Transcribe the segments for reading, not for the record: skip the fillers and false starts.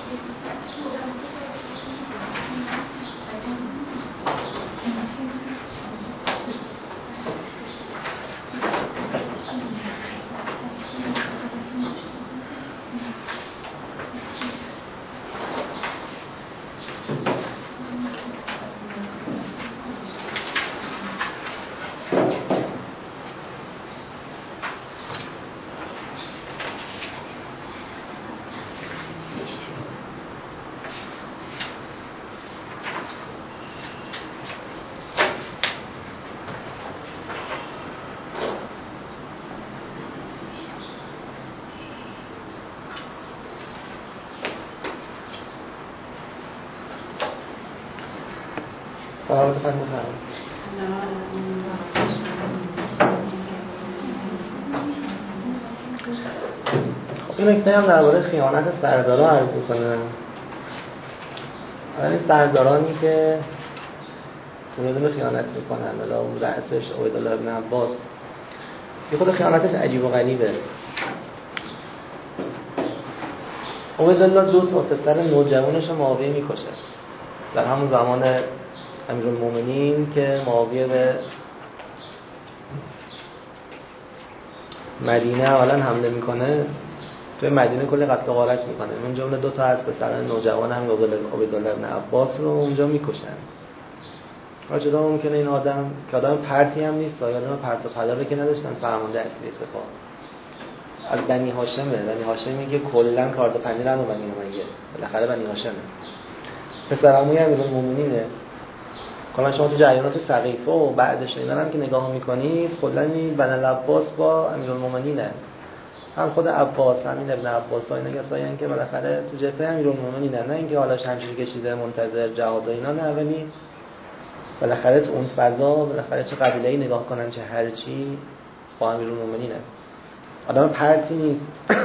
این نکته هم درباره خیانت سرداران عرض می‌کنم. این سردارانی که اونو خیانت می‌کنن، حالا اون رأسش عبیدالله ابن عباس، یه خود خیانتش عجیب و غریبه. عبیدالله 2 تا پسر نوجوانش معاویه می‌کشه در همون زمان امیرالمومنین که معاویه به مدینه اولا حمله میکنه. توی مدینه کلی قتل و غارت میکنه، من جمله 2 تا از پسران نوجوان هم عبیدالله ابن عباس رو اونجا میکشن. چطور ممکنه این آدم که آدم پرتی هم نیست، یا آدم پرت و پلاره که نداشتن فرمانده اصلی سپاه، از بنی هاشمی که کلا کارت پنیرن و بنی امیه، بالاخره بنی هاشمه، پسر عموی امیرالمومنینه. کلا شما تو جریانات سقیفه و بعدش اینا هم که نگاه میکنید، کلا این بنی العباس با امیرالمومنینه، هم خود عباس، همین ابن عباس ها، اینا کسایی که بالاخره تو جبهه امیرالمومنینن، نه اینکه حالا شمشیر کشیده منتظر جهاد و اینا، نه، ولی بالاخره اون فضا، بالاخره چه قبیله‌ای نگاه کنن چه هر چی با امیرالمومنینه، آدم پرتی نیست.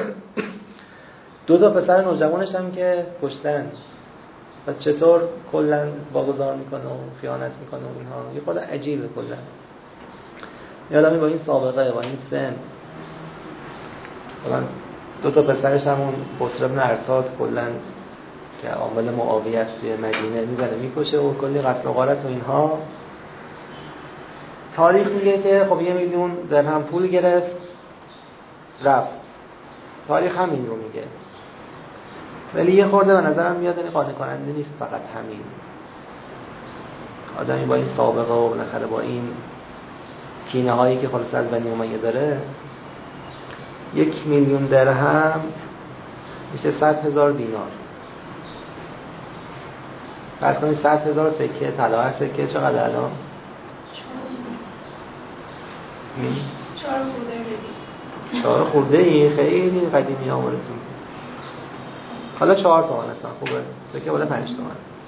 2 تا پسر نوجوانش هم که کشتن، پس چطور کلا واگذار میکنه و خیانت میکنه و اینها، یه خود عجیبه. کلا یادمی با این سابقه، با این سن، کلا 2 تا پسرش همون بصر ابن ارتاد کلا که عامل معاویه است توی مدینه میزنه میکشه و کلی قتل و غارت و اینها. تاریخ میگه که خب 1 میلیون درهم پول گرفت رفت، تاریخ همین رو میگه، ولی یه خورده به نظرم میاد این قانع کننده نیست. فقط همین آدمی با این سابقه و بالاخره با این کینه هایی که خلاص از بنی امیه داره، 1 میلیون درهم میشه 100,000 دینار. فرض کنید 100,000 سکه طلا، هر سکه چقدر الان؟ 4 خورده ای، خیلی قدیمی ها ورسیم. حالا 4 تومن اصلا خوبه، سکه بالا 5 تومن.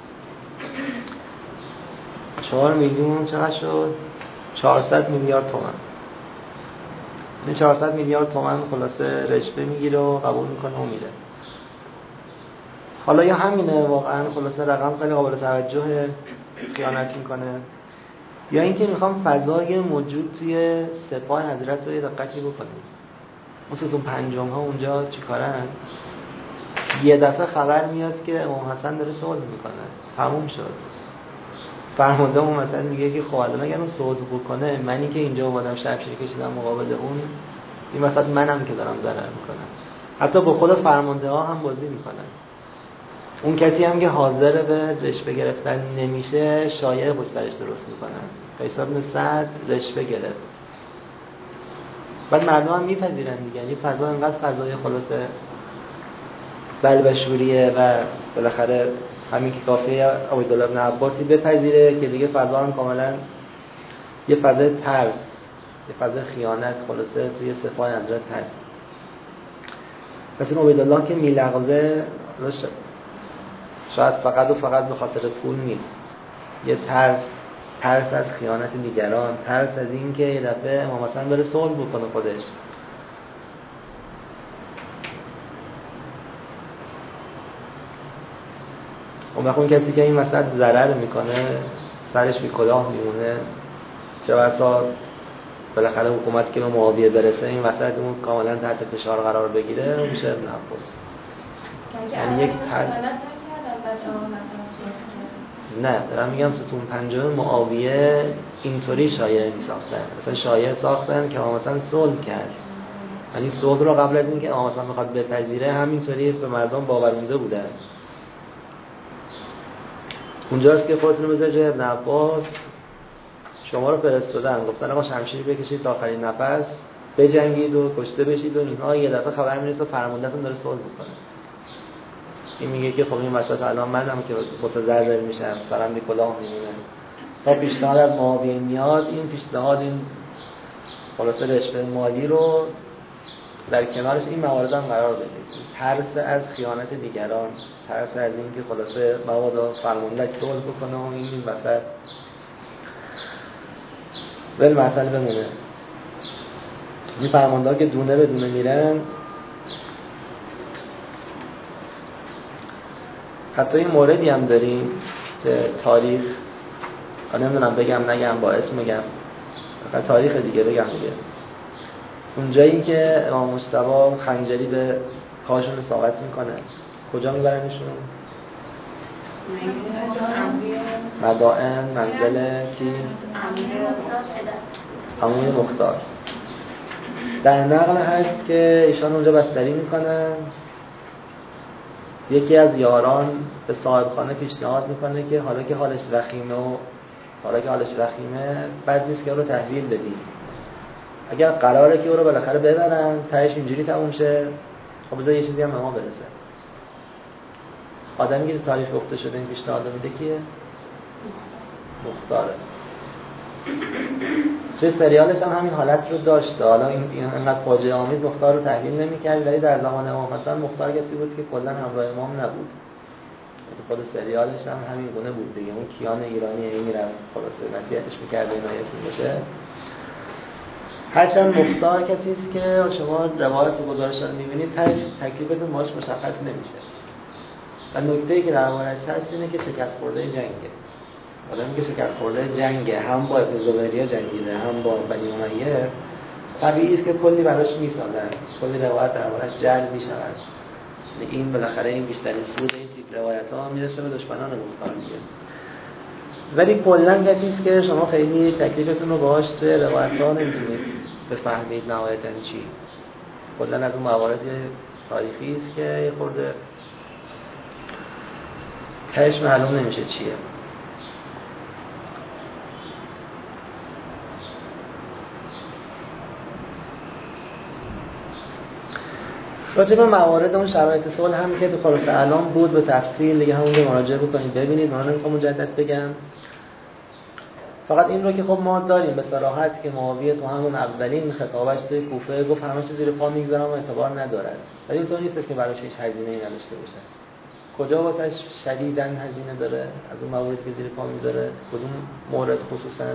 4 میلیون چقدر شد؟ 400 میلیارد تومن. این 400 میلیارد تومن خلاصه رشوه میگیره و قبول میکنه و میره. حالا یا همینه واقعا خلاصه رقم خیلی قابل توجه، خیانت میکنه، یا اینکه میخوام فضای موجود توی سپاه حضرت رو یه دقتی بکنیم. مثل اون پنجم ها اونجا چی کارن؟ یه دفعه خبر میاد که امام حسن داره صلح میکنه، تموم شد. فرمانده اون مثلا میگه که خب الان اگر اون صلح بکنه، منی که اینجا اومدم شمشیر کشیدم مقابل اون، این مثلا منم که دارم ضرر میکنم. حتی با خود فرمانده ها هم بازی میکنن. اون کسی هم که حاضر به رشوه گرفتن نمیشه، شایعه بسترش درست میکنن. قیس بن سعد رشوه گرفت، بعد مردم هم میپذیرن دیگه. یعنی فضا انقدر فضای خلاصه بلبشوریه و بالاخره همین که کافیه عبیدالله ابن عباسی بپذیره که دیگه فضا هم کاملا یه فضای ترس، یه فضای خیانت خلاصه توی سپاه حضرت هست. پس این عبیدالله که میلغزه شاید فقط و فقط به خاطر پول نیست، یه ترس از خیانت دیگران، ترس از این که یه دفعه امام حسن بره صلح بکنه خودش. اون وقت اون کسی که این وسط ضرر میکنه سرش بی کلاه میمونه، چه بسا بالاخره حکومت که به معاویه برسه این وسط اون کاملا تحت فشار قرار بگیره، میشه ابن عباس. یعنی یک نه دارم میگم ستون پنجم معاویه اینطوری شایعه میساختن، مثلا شایعه ساختن که مثلا صلح کرد، یعنی صلح رو قبل از اینکه مثلا میخواد بپذیره همینطوری به مردم باورونده بودن. اونجاست که خودتون بذار جای ابن عباس شما رو فرستادن گفتن آقا شمشیر بکشید تا آخرین نفس بجنگید و کشته بشید و اینها، یه دفعه خبر میرسه فرماندهتون داره صلح میکنه. این میگه که خب این وسط الان منم که متضرر میشم، سرم کلاه میمونه. تا پیشنهاد از معاویه میاد، این پیشنهاد این خلاصه رشوه مالی رو در کنارش این موارد هم قرار بدید. ترس از خیانت دیگران، ترس از این که خلاصه مبادا فرماندهش صلح بکنه و این وسط بالمثل بمونه. این فرمانده‌ها که دونه به دونه میرن، حتی این موردی هم داریم که تاریخ نمیدونم بگم نگم با اسم بگم، فقط تاریخ دیگه بگم دیگه. اونجایی که امام مجتبی خنجری به پاشون اصابت میکنه کجا میبرنشون؟ مدائن، منزل کی؟ عموی مختار. در نقل هست که ایشان اونجا بستری میکنن، یکی از یاران به صاحب خانه پیشنهاد میکنه که حالا که حالش رخیمه بد نیست که او رو تحویل بدیم. اگر قراره که او رو بالاخره ببرن تهش اینجوری تموم شه، خب بذار یه چیزی هم به ما برسه. آدمی که تاریخ گفته شده این پیشنهاد میده کیه؟ مختاره. چه سریالش هم همین حالت رو داشته. حالا این انقدر فاجعه آمیز مختار رو تحلیل نمی‌کرد، ولی در زمان امام حسن مختار کسی بود که کلا همراه امام نبود. خود سریالش هم همین گونه بود دیگه. اون کیان ایرانی این میرفت خلاصه نصیحتش می‌کرد عنایتون باشه. هرچند مختار کسی است که شما روایت و گزارش رو می‌بینید تکلیفتون باهاش مشخص نمیشه. و نکته‌ای که در موردش هست اینه که شکست خورده جنگه. آدمی که شکست خورده جنگه، هم با ابن زبیریه جنگیده هم با بنی امیه، طبیعی است که کلی براش میسازن، کلی روایت در موردش جلب میشود. این بالاخره این بیشترین سود این تیپ روایت‌ها میرسه به دشمنان مختار دیگه. ولی کلا کسی است که شما خیلی تکلیفتون رو باهاش توی روایت‌ها نمیتونید بفهمید نهایتاً چی. کلا از اون موارد تاریخی است که یه خورده تهش معلوم نمیشه چیه. راجع به موارد اون شرایط صلح هم که تو خلاصه الان بود به تفصیل دیگه همونجا مراجعه بکنید ببینید. من نمیخوام مجدد بگم، فقط این رو که خب ما داریم به صراحت که معاویه تو همون اولین خطابش توی کوفه گفت همه چیز زیر پا میگذارم و اعتبار ندارد، ولی اینطور نیستش که براش هیچ هزینه‌ای نداشته باشه. کجا واسش شدیداً هزینه داره از اون مواردی که زیر پا میذاره؟ کدوم مورد خصوصاً؟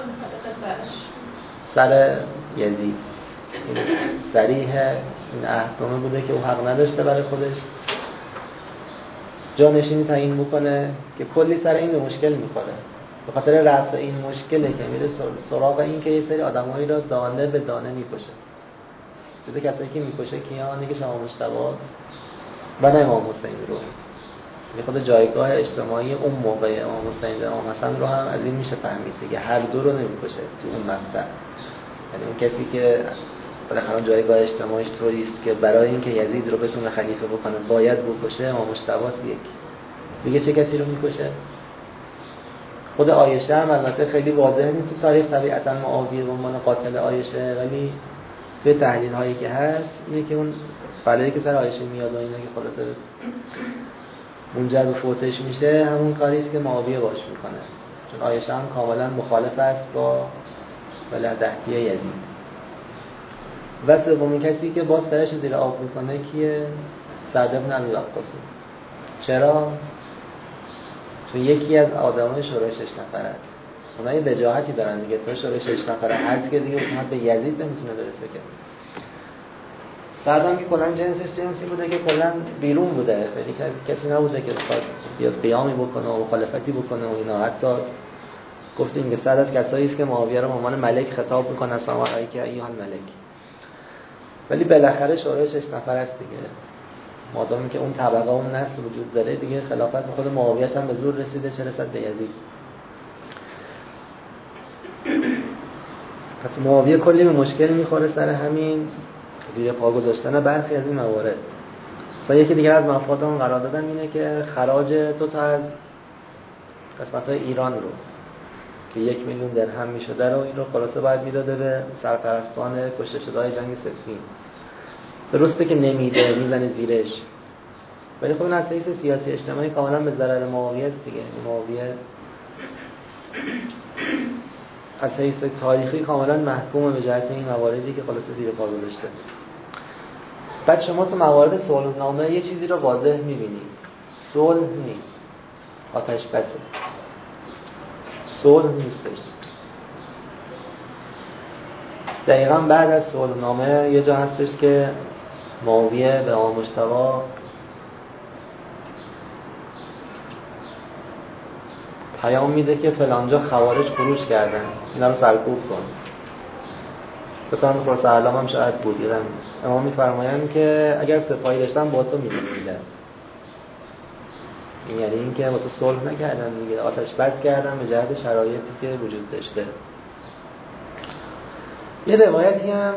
سر یزید. صریح این احکامه بوده که او حق نداشته برای خودش جانشینی تعیین بکنه که کلی سر این به مشکل میخوره. به خاطر رفع این مشکله که میره سراغ این که یه سری آدمایی را دانه به دانه میکشه. جزء کسایی که میکشه کیان؟ که امام مجتبی و نه امام حسین رو. یه خود جایگاه اجتماعی اون موقع امام حسین و امام حسن رو هم از این میشه فهمید دیگه. هر دو رو نمیکشه تو اون مقطع. یعنی اون کسی که بالاخره جایگاه اجتماعیش طوری است که برای اینکه یزید رو بتونه خلیفه بکنه باید بکشه، امام مجتبی یک دیگه چه کسی رو میکشه؟ خود عایشه هم البته خیلی واضح نیست تو تاریخ طبیعتا معاویه به عنوان قاتل عایشه، ولی توی تحلیل هایی که هست اینه که اون بلایی که سر عایشه میاد و اینا که خلاصه منجر به فوتش میشه همون کاری است که معاویه باش میکنه، چون عایشه هم کاملا مخالف است با ولادتی یزید. و سومین کسی که باز سرش زیر آب میکنه کیه؟ سعد بن ابی وقاص. چرا؟ چون یکی از آدمای شورای 6 نفره است. اونها یه وجاهتی دارن دیگه، تو شورای 6 نفره هست که دیگه حکومت به یزید نمیتونه برسه که. سعد هم که کلا جنسی بوده که کلا بیرون بوده، یعنی کسی نبوده که بخواد بیاد قیامی بکنه و مخالفتی بکنه و اینا. حتی گفتیم که سعد از کسایی است که معاویه رو به عنوان ملک خطاب میکنه، السلام علیک ایها الملک. ولی بالاخره شورای 6 نفر است دیگه. مادامی که اون طبقه اون نسل وجود داره دیگه خلافت به خود معاویه هم به زور رسیده، چه رسد به یزید. پس معاویه کلی به مشکل میخوره سر همین زیر پا گذاشتن برخی از این موارد. مثلا یکی دیگر از مفاد اون قرار دادن اینه که خراج 2 تا از قسمت‌های ایران رو که 1 میلیون درهم میشده رو این رو خلاصه باید میداده به سرپرستان کشته شده‌های جنگ صفین. درسته که نمیده، میزنه زیرش، ولی خب این از حیث سیاسی اجتماعی کاملا به ضرر معاویه است دیگه. معاویه از حیث تاریخی کاملا محکوم به جهت این مواردی که خلاصه زیر پا گذاشته. بعد شما تو موارد صلح‌نامه یه چیزی رو واضح می‌بینید، صلح نیست، آتش بسه. صلح نیستش. دقیقاً بعد از صلح‌نامه یه جا هستش که معاویه به آقا مجتبی پیام میده که فلانجا خوارج خروج کردن، اینا رو سرکوب کن. بطور خرس علام هم شاید بود یادم نیست. امام میفرمایند که اگر سپاهی داشتن با تو می‌جنگیدن. این یعنی این که با تو صلح نکردن دیگه، آتش بس کردن به جهت شرایطی که وجود داشته. یه روایتی هم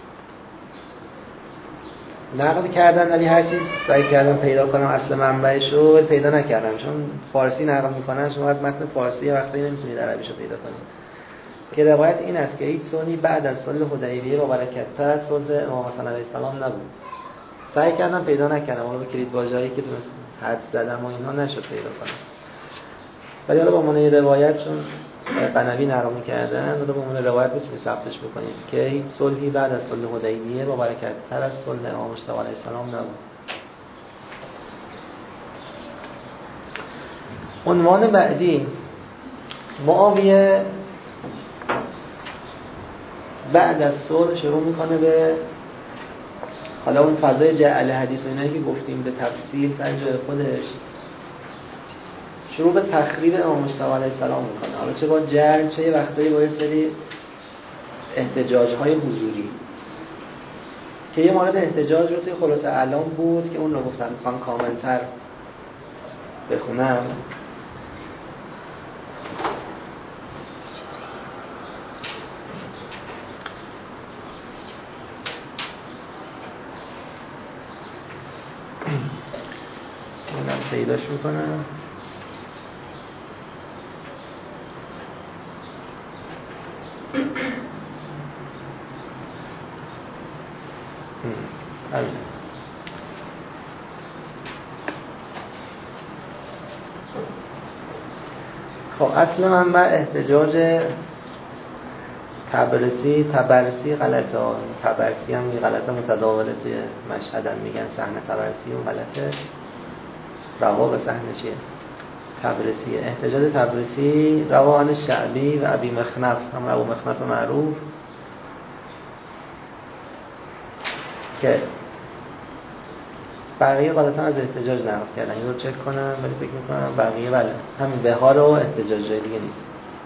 نقل کردن ولی هر چیز سعی کردم پیدا کنم اصل منبعش رو پیدا نکردم، چون فارسی نقل میکنن شما از متن فارسی وقتی نمیتونید عربیش رو پیدا کنید. که روایت این است که هیچ صلحی بعد از صلح حدیبیه با برکت‌تر از صلح امام حسن علیه السلام نبود. سعی کردم پیدا نکردم، اون رو کلید واژه‌ای که تونست حد زدم و اینها نشد پیدا کنم. ولی حالا با من روایت چون قنوی نقل کردن، حالا با من روایت میتونید ثبتش بکنید که هیچ صلحی بعد از صلح حدیبیه با برکت‌تر از صلح امام مجتبی علیه السلام نبود. عنوان بعدی، معاویه بعد از صلح شروع میکنه به حالا اون فضای جعل حدیث و اینایی که گفتیم به تفصیل سر جای خودش، شروع به تخریب امام مجتبی علیه السلام میکنه. حالا چه با جعل، چه یه وقتایی با یه سری احتجاج‌های حضوری که یه مورد احتجاج رو توی خلاصه اعلام بود که اون رو گفتم میخوام کاملتر بخونم. من پیداش میکنم. خب اصل منبع احتجاج تبرسی غلطه ها. تبرسی هم غلطه متداوله توی مشهد هم میگن صحنه تبرسی و غلطه روا به صحنه چیه؟ تبرسیه. احتجاج تبرسی روان شعبی و ابی مخنف، هم ابو مخنف معروف که بقیه غالبا از احتجاج نقل کردن. این رو چک کنم ولی فکر میکنم بقیه بله همین بهار و احتجاج جای دیگه نیست.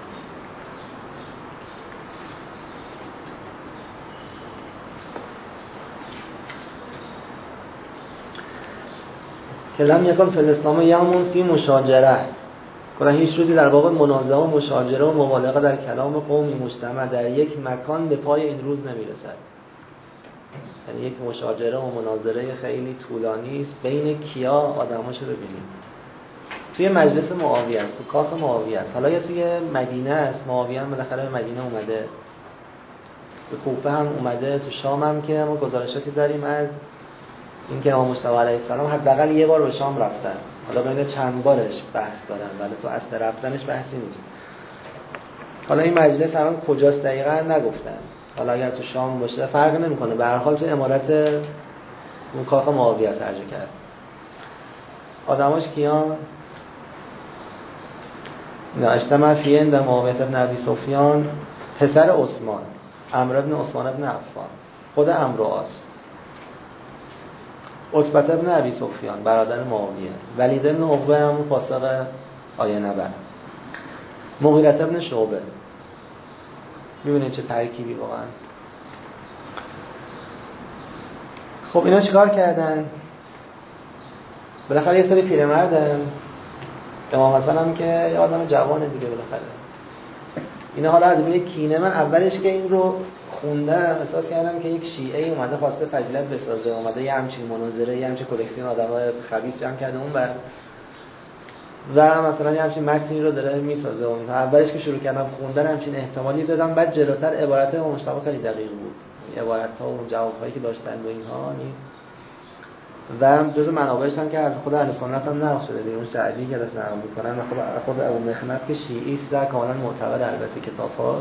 که لم یکن فی الاسلام یوم فی مشاجره، که هیچ روزی در واقع منازعه و مشاجره و مبالغه در کلام قومی مجتمع در یک مکان به پای این روز نمیرسد. یعنی یک مشاجره و مناظره خیلی طولانی است. بین کیا؟ آدماشو ببینید. توی مجلس معاویه است، تو کاخ معاویه است. حالا یا توی مدینه است، معاویه هم بالاخره به مدینه اومده، به کوفه هم اومده، تو شام هم که ما گزارشاتی داریم از اینکه امام مجتبی علیه السلام حداقل یه بار به شام رفتن. حالا بین چند بارش بحث دارن ولی تو اصل رفتنش بحثی نیست. حالا این مجلس الان کجاست دقیقاً نگفتن. حالا اگر تو شام باشه فرق نمیکنه، به هر حال تو امارت اون کاخ معاویه است ارجه کرد. آدماش کیان؟ نه اجتماع فی عند معاویه بن ابی سفیان پسر عثمان، عمرو بن عثمان بن عفان، خود عمرو عاص، عتبه بن ابی سفیان برادر معاویه، ولید بن عقبه هم فاسق آیه نبر، مغیره بن شعبه. میبینید چه ترکیبی واقعا. خب اینا چیکار کردن؟ بالاخره یه سری پیرمردن، امام حسن هم که یه آدم جوانه دیگه بالاخره. اینا حالا از روی کینه، من اولش که این رو خوندم احساس کردم که یک شیعه اومده خواسته فضیلت بسازه، اومده یه همچین مناظره، یه همچین کلکسیون آدمای خبیث جمع کرده اون بر و مثلا یه همچین متنی رو داره میسازه. اون اولش که شروع کردم خوندن همچین احتمالی دادم، بعد جلوتر عبارت مصطفی خیلی دقیق بود، عبارت‌ها و جواب‌هایی که داشتن و اینها و جزء منابعش هم که از خود اهل سنت هم نقل شده، اون سعدی که دست نقل می‌کنن و خود ابو مخنف که شیعی است و کاملا معتبر البته کتاب‌هاش.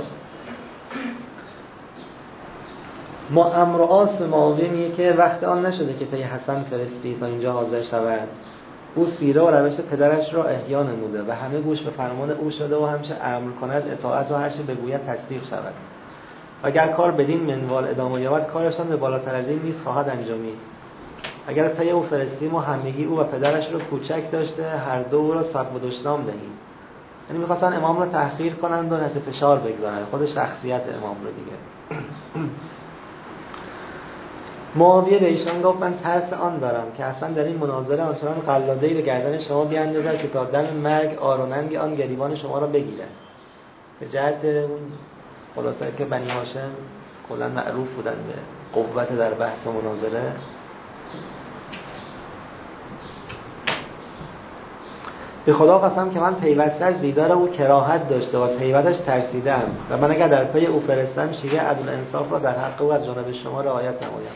ما امر آس معاویه میگه که وقت آن نشده که پی حسن فرستی تا اینجا حاضر شود. او سیره و روش پدرش را احیا نموده و همه گوش به فرمان او شده و همیشه امر کند اطاعت و هر چه بگوید تصدیق شود. اگر کار بدین منوال ادامه یابد، کارشان به بالاتر از این نیز خواهد انجامید. اگر پی او فرستیم و همگی او و پدرش رو کوچک داشته، هر دو او را سب و دشنام دهیم. یعنی می‌خواستن امام را تحقیر کنند و تحت فشار بگذارند، خود شخصیت امام رو دیگه. معاویه به ایشان گفت من ترس آن دارم که اصلا در این مناظره آنچنان قلاده‌ای به گردن شما بیاندازد که تا دم مرگ آروننگ آن گریبان شما را بگیرد. به جهت اون خلاصه که بنی هاشم کلا معروف بودن به قوت در بحث و مناظره. به خدا قسم که من پیوسته از دیدار او کراهت داشته و از هیبتش ترسیدم و من اگر در پی او فرستم شیوه عدل انصاف را در حق او از جانب شما رعایت نمایم.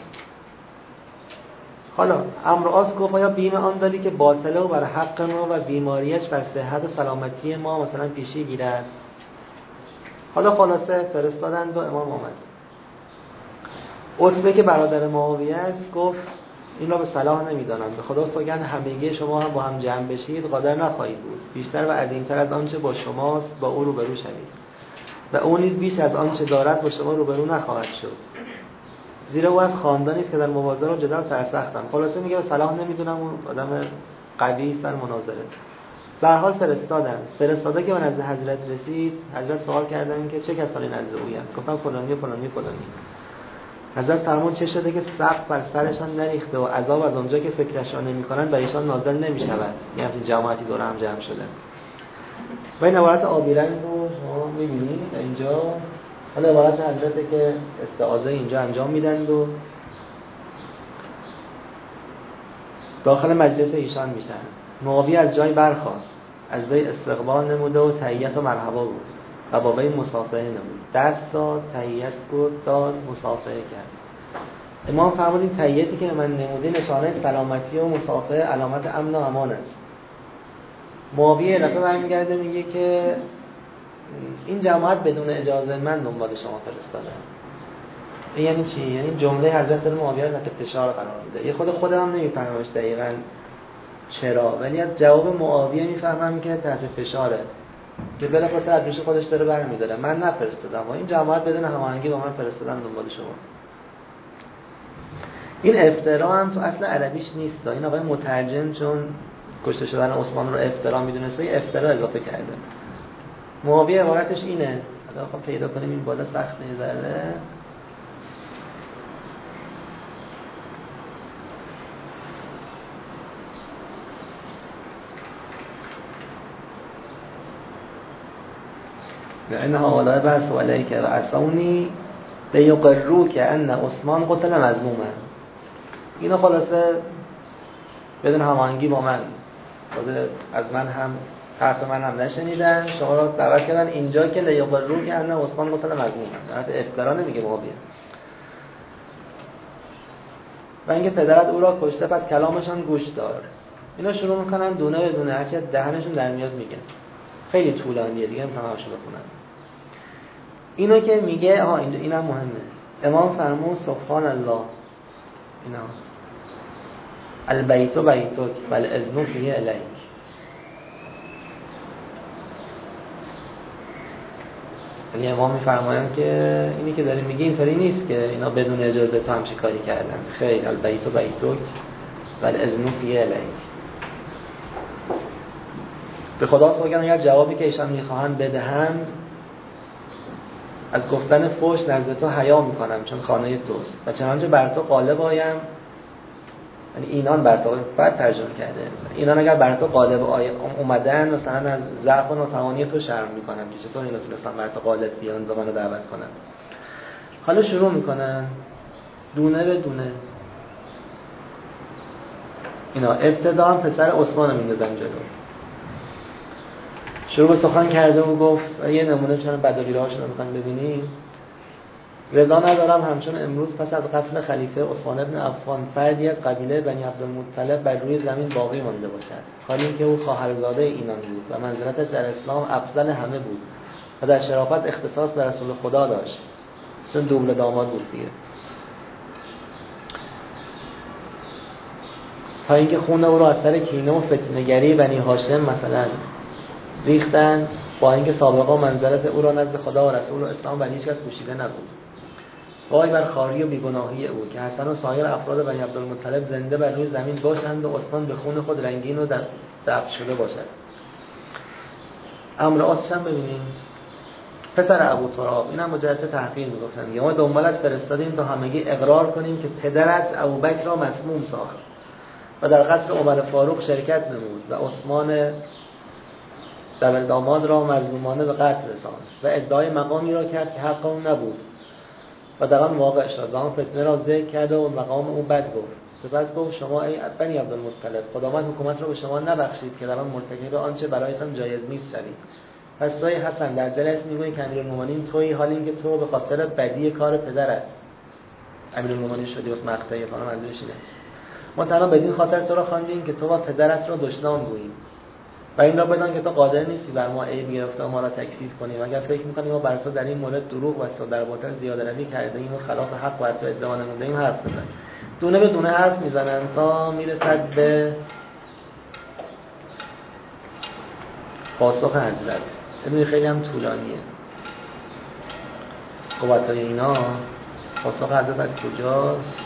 حالا امرآس گفت آیا بیم آن داری که باطله و بر حق ما و بیماریش بر صحت و سلامتی ما مثلا پیشی گیرد؟ حالا خلاصه فرستادند و امام آمد. عتبه که برادر معاویه است گفت این را به صلاح نمیدانم، به خدا سوگند همگی شما هم با هم جمع بشید قادر نخواهید بود، بیشتر و عظیمتر از آنچه با شماست با او روبرو شوید و او نیز بیش از آنچه دارد با شما روبرو نخواهد شد، زیرا او از خاندانی است که در مبارزه و جدال سرسختم. خلاصه میگه به صلاح نمیدونم، اون آدم قوی است در مناظره. به هر حال فرستاده که به نزد حضرت رسید، حضرت سوال کردن که چه کسانی نزد اویند؟ گفتم فلانی و فلانی و فلانی. حضرت فرمود چه شده که سقف بر سرشان نریخته و عذاب از اونجا که فکرشان نمی‌کنند بر ایشان نازل نمی‌شود. یعنی جماعتی دور هم جمع شدن. و این عبارت آبی رنگ رو شما می‌بینید اینجا. حالا عبارت حضرته که استعاذه اینجا انجام میدن و داخل مجلس ایشان میشن. معاویه از جای برخاست، از وی استقبال نموده و تحیت و مرحبا بود و با وی مصافحه نمود. دست داد، تحیت گفت، داد، مصافحه کرد. امام فرمود این تحیتی که من نموده نشانه سلامتی و مصافحه علامت امن و امان است. معاویه دفعه برمیگرده میگه که این جماعت بدون اجازه من دنبال شما فرستادن. این یعنی چی؟ یعنی جمله حضرت معاویه رو تحت فشار قرار میده. یه خودم نمیفهممش دقیقاً چرا، ولی از جواب معاویه میفهمم که تحت فشاره، که بلافاصله از دوش خودش داره برمی‌داره. من نفرستادم و این جماعت بدون هماهنگی با من فرستادن دنبال شما. این افترا هم تو اصل عربیش نیست. این آقای مترجم چون کشته شدن عثمان رو افترا میدونسته، یه افترا اضافه کرده. معاویه عبارتش اینه. حالا خب پیدا کنیم این بالا سخت نذاره. لأنها ولا بأس عليك رأسوني ليقروك أن عثمان قتل مظلوما. اینا خلاصه بدون هماهنگی با من، از من هم حرف من هم نشنیدن، شما را دعوت کردن اینجا که لیقروک أن عثمان قتل مظلوما. حرف افترا نمیگه معاویه. و اینکه پدرت او را کشته، پس کلامشان گوش دار. اینا شروع میکنن دونه به دونه هرچی دهنشون در میاد میگن. خیلی طولانیه دیگه، نمیتونم همشو بخونم. اینو که میگه اینجا اینم مهمه. امام فرمود سبحان الله، اینا البیت بیتک والاذن فیه الیک. یعنی امام میفرمایند که اینی که داری میگی اینطوری نیست که اینا بدون اجازه تو همچین کاری کردن. خیر، البیت بیتک والاذن فیه الیک. به خدا سوگند اگر جوابی که ایشان میخواهند بدهم، از گفتن فحش نزد تو حیا میکنم چون خانه توست و چنانچه بر تو غالب آیم. یعنی اینان بر تو بعد ترجمه کرده، اینان اگر بر تو غالب اومدن مثلا از ضعف و ناتوانی تو شرم میکنن که چطور اینا تونستن بر تو غالب بیان و منو دعوت کنن. حالا شروع میکنن دونه به دونه. اینا ابتدا هم پسر عثمان رو میندازن جلو، شروع به سخن کرده و گفت یه نمونه چون بداویرهاشون رو میخواین ببینیم. رضا ندارم همچون امروز پس از قتل خلیفه عثمان ابن عفان فردی از قبیله بنی عبدالمطلب بر روی زمین باقی مانده باشد، حالی اینکه او خواهرزاده اینان بود و منزلتش در اسلام افضل همه بود و در شرافت اختصاص به رسول خدا داشت، چون دوبله داماد بود دیگه. تا اینکه خون او را از سر کینه و فتنه‌گری بنی هاشم مثلا ریختن، با اینکه سابقا منزلت او را نزد خدا و رسول و اسلام بر هیچ کس پوشیده نبود. وای بر خواری و بیگناهی او که حسن و سایر افراد بنی عبدالمطلب زنده بر روی زمین باشند و عثمان به خون خود رنگین و دفن شده باشد. امر آسش هم ببینیم. پسر ابو تراب، این هم مجرد تحقیر میگفتن یا ما دنبالت فرستادیم تا همگی اقرار کنیم که پدرت ابوبکر را مسموم ساخت و در قتل عمر فاروق شرکت نمود و عثمان دبل داماد را مظلومانه به قتل رساند و ادعای مقامی را کرد که حق اون نبود و در آن واقع شد و آن فتنه را ذکر کرد و مقام او بد گفت. سپس گفت شما ای بنی عبدالمطلب خداوند حکومت را به شما نبخشید که در آن مرتکب آنچه برایتان جایز نیست شوید. پس توی حسن در دلت میگویی که امیرالمومنین تویی، حالی اینکه تو به خاطر بدی کار پدرت امیرالمومنین شدی. اس مقطعی خانم منظورش اینه. ما تنها بدین خاطر تو را خواندیم که تو با پدرت را دشنام گویی و این را بدان که تو قادر نیستی بر ما عیب گرفته و ما را تکذیب کنی. اگر فکر می‌کنی ما بر تو در این مورد دروغ و در باطل زیاده‌روی کرده‌ایم و خلاف حق بر تو ادعا نموده‌ایم حرف بزن. دونه به دونه حرف میزنن تا میرسد به پاسخ حضرت. ببینید خیلی هم طولانیه صحبت‌های اینا. پاسخ حضرت از کجاست؟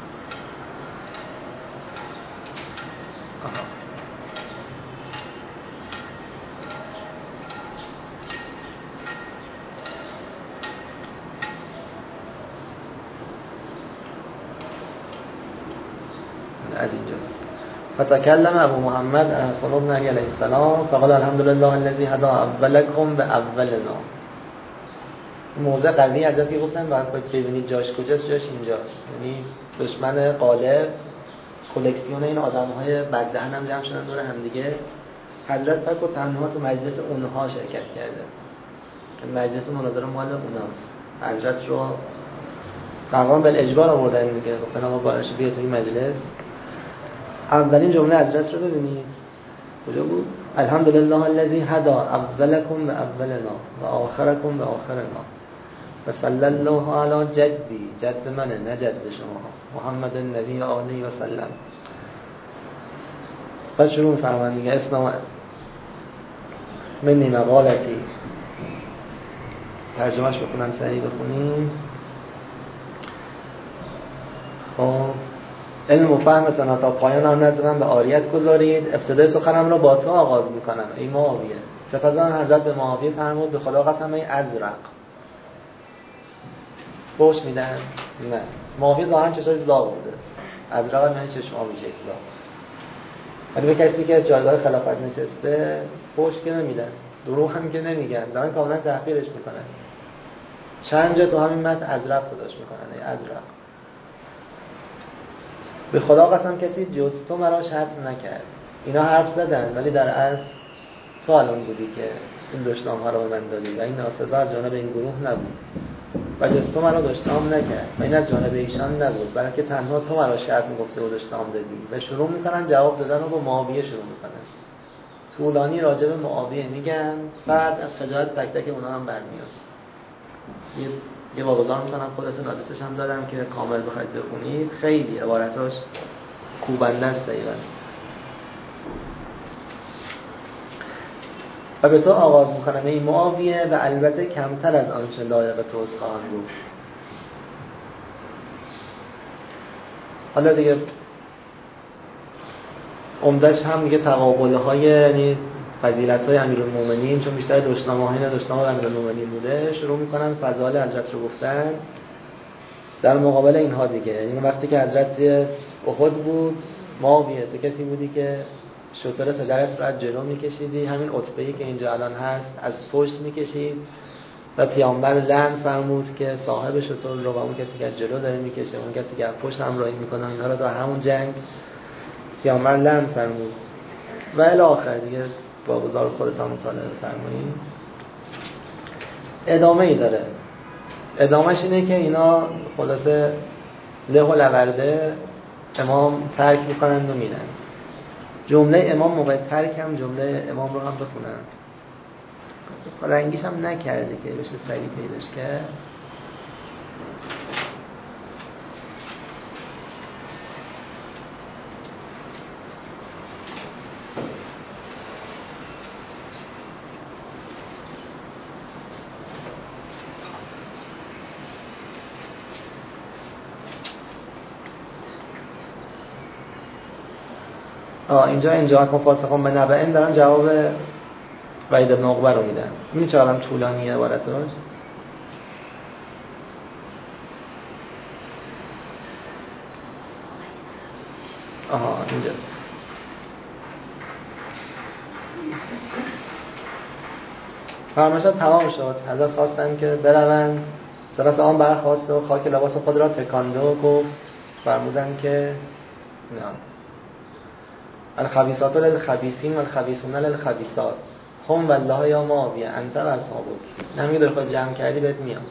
از اینجاست. فتکلم ابو محمد حسن بن علی علیه السلام فقال الحمدلله الذی هدی اولکم به اولنا. موضع قضیه حضرت گفتن باید ببینید جاش کجاست. جاش اینجاست. یعنی دشمن غالب کلکسیون این آدم‌های بددهن هم جمع شدن دور هم دیگه. حضرت تک و تنها تو مجلس اونها شرکت کرده که مجلس مناظره مال اوناست. حضرت رو تقریبا بالاجبار آوردن دیگه، گفتن آقا باشه بیا تو این مجلس. اولین جمله حضرت رو ببینید کجا بود؟ الحمدلله الذی هدی اولکم به اولنا و آخرکم به آخرنا و صلی الله علی جدی، جد منه نه جد شما، محمد النبی علیه و سلم. بعد شروع می‌فرمایند دیگه اسلام منی مقالتی. ترجمهش بخونم سریع بخونیم. خب علم و فهمتان تا پایان آن نزد من به عاریت گذارید. ابتدای سخنم را با تو آغاز میکنم ای معاویه. سپس آن حضرت به معاویه فرمود به خدا قسم ای ازرق. فحش میدن؟ نه. معاویه ظاهرا چشای زاغ بوده. ازرق یعنی چشم آبی زاغ. ولی به کسی که جایگاه خلافت نشسته فحش که نمیدن، دروغ هم که نمیگن، دارن کاملا تحقیرش میکنن. چند جا تو همین متن ازرق صداش میکنن ای ازرق. به خدا قسم کسی جز تو مرا شتم نکرد. اینا حرف زدن ولی در اصل تو الان بودی که این دشنام ها رو به من دادی و این ناسزا از جانب این گروه نبود و جز تو مرا دشنام نکرد و این از جانب ایشان نبود، بلکه تنها تو مرا شتم گفته و دشنام دادی. و شروع میکنن جواب دادن و با معاویه شروع میکنن. طولانی راجع به معاویه میگن، بعد از خجالت تک تک اونا هم برمیاد. یه واگذار میکنم خودتون آدرسش هم دارم که کامل بخواید بخونید. خیلی عبارتاش کوبنده است دقیقا. و به تو آغاز میکنم این معاویه و البته کمتر از آنچه لایق توست خواهم گفت. حالا دیگه عمدش هم میگه تقابله های یعنی فضیلت های امیرالمومنین، چون بیشتر دشنامه های دشنامه امیرالمومنین بوده. شروع میکنن فضائل حضرت رو گفتن در مقابل اینها دیگه. یعنی وقتی که حضرت احد بود معاویه تو کسی بودی که شتر پدرت رو از جلو میکشیدی، همین عتبه‌ای که اینجا الان هست از پشت میکشید و پیامبر لعن فرمود که صاحب شتر رو و اون کسی که از جلو داره میکشه اون کسی که از پشت همراهی میکنه اینا رو در همون جنگ پیامبر لعن فرمود و الی آخر دیگه با بزرگ خودتان مطالعه فرمایید. ادامه ای داره. ادامهش اینه که اینا خلاصه له و لورده امام ترک میکنن و میرن. جمله امام موقع ترک هم جمله امام رو هم بخونن. رنگیش هم نکرده که بشه سریع پیداش کرد. اینجا کن فاسقان به نبعین دارن جواب وحید بن عقبه رو میدن. این چه آدم طولانیه عبارتاش. اینجاست. فرمایشات تمام شد. حضرت خواستن که بروند، سپس آن برخواست و خاک لباس خود را تکانده و گفت، فرمودن که نه الخبیثات للخبیثین و الخبیثون للخبیثات هم والله یا معاویه انت و اصحابک. نمیگه در خود جمع کردی بهت میام.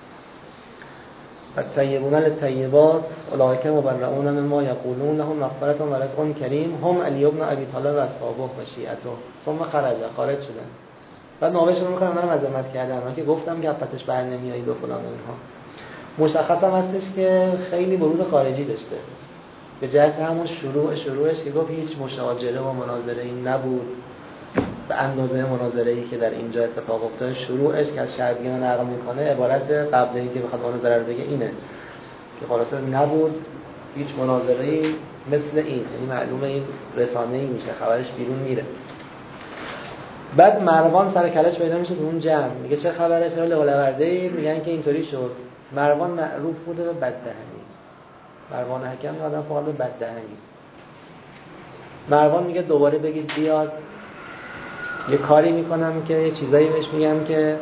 الطیبون للطیبات اولئک مبرؤون مما یقولون لهم مغفرة و رزق کریم هم علی بن ابی طالب و اصحابه و شیعته ثم خارج شدن. بعد نوبهشون رو میکنم اونم عظمت کردن. من که گفتم که پسش بر نمیایید و فلان اینها. مشخص هم هستش که خیلی برود خارجی داشته. به جهت همون شروعش که گفت هیچ مشاجره و مناظره ای نبود به اندازه مناظره ای که در اینجا اتفاق افتاد. شروعش که از شرقیان نقل میکنه عبارت قبل اینکه بخواد مناظره رو بگه اینه که خلاصه نبود هیچ مناظره ای مثل این، یعنی معلومه این رسانه ای میشه، خبرش بیرون میره. بعد مروان سر کلش پیدا میشه تو اون جمع، میگه چه خبره، چرا لولورده ای؟ میگن که اینطوری شد. مروان معروف بوده به بددهنی. مروان حکم یه آدم فقط بددهنی است. مروان میگه دوباره بگید بیاد، یه کاری میکنم که یه چیزایی بهش میگم که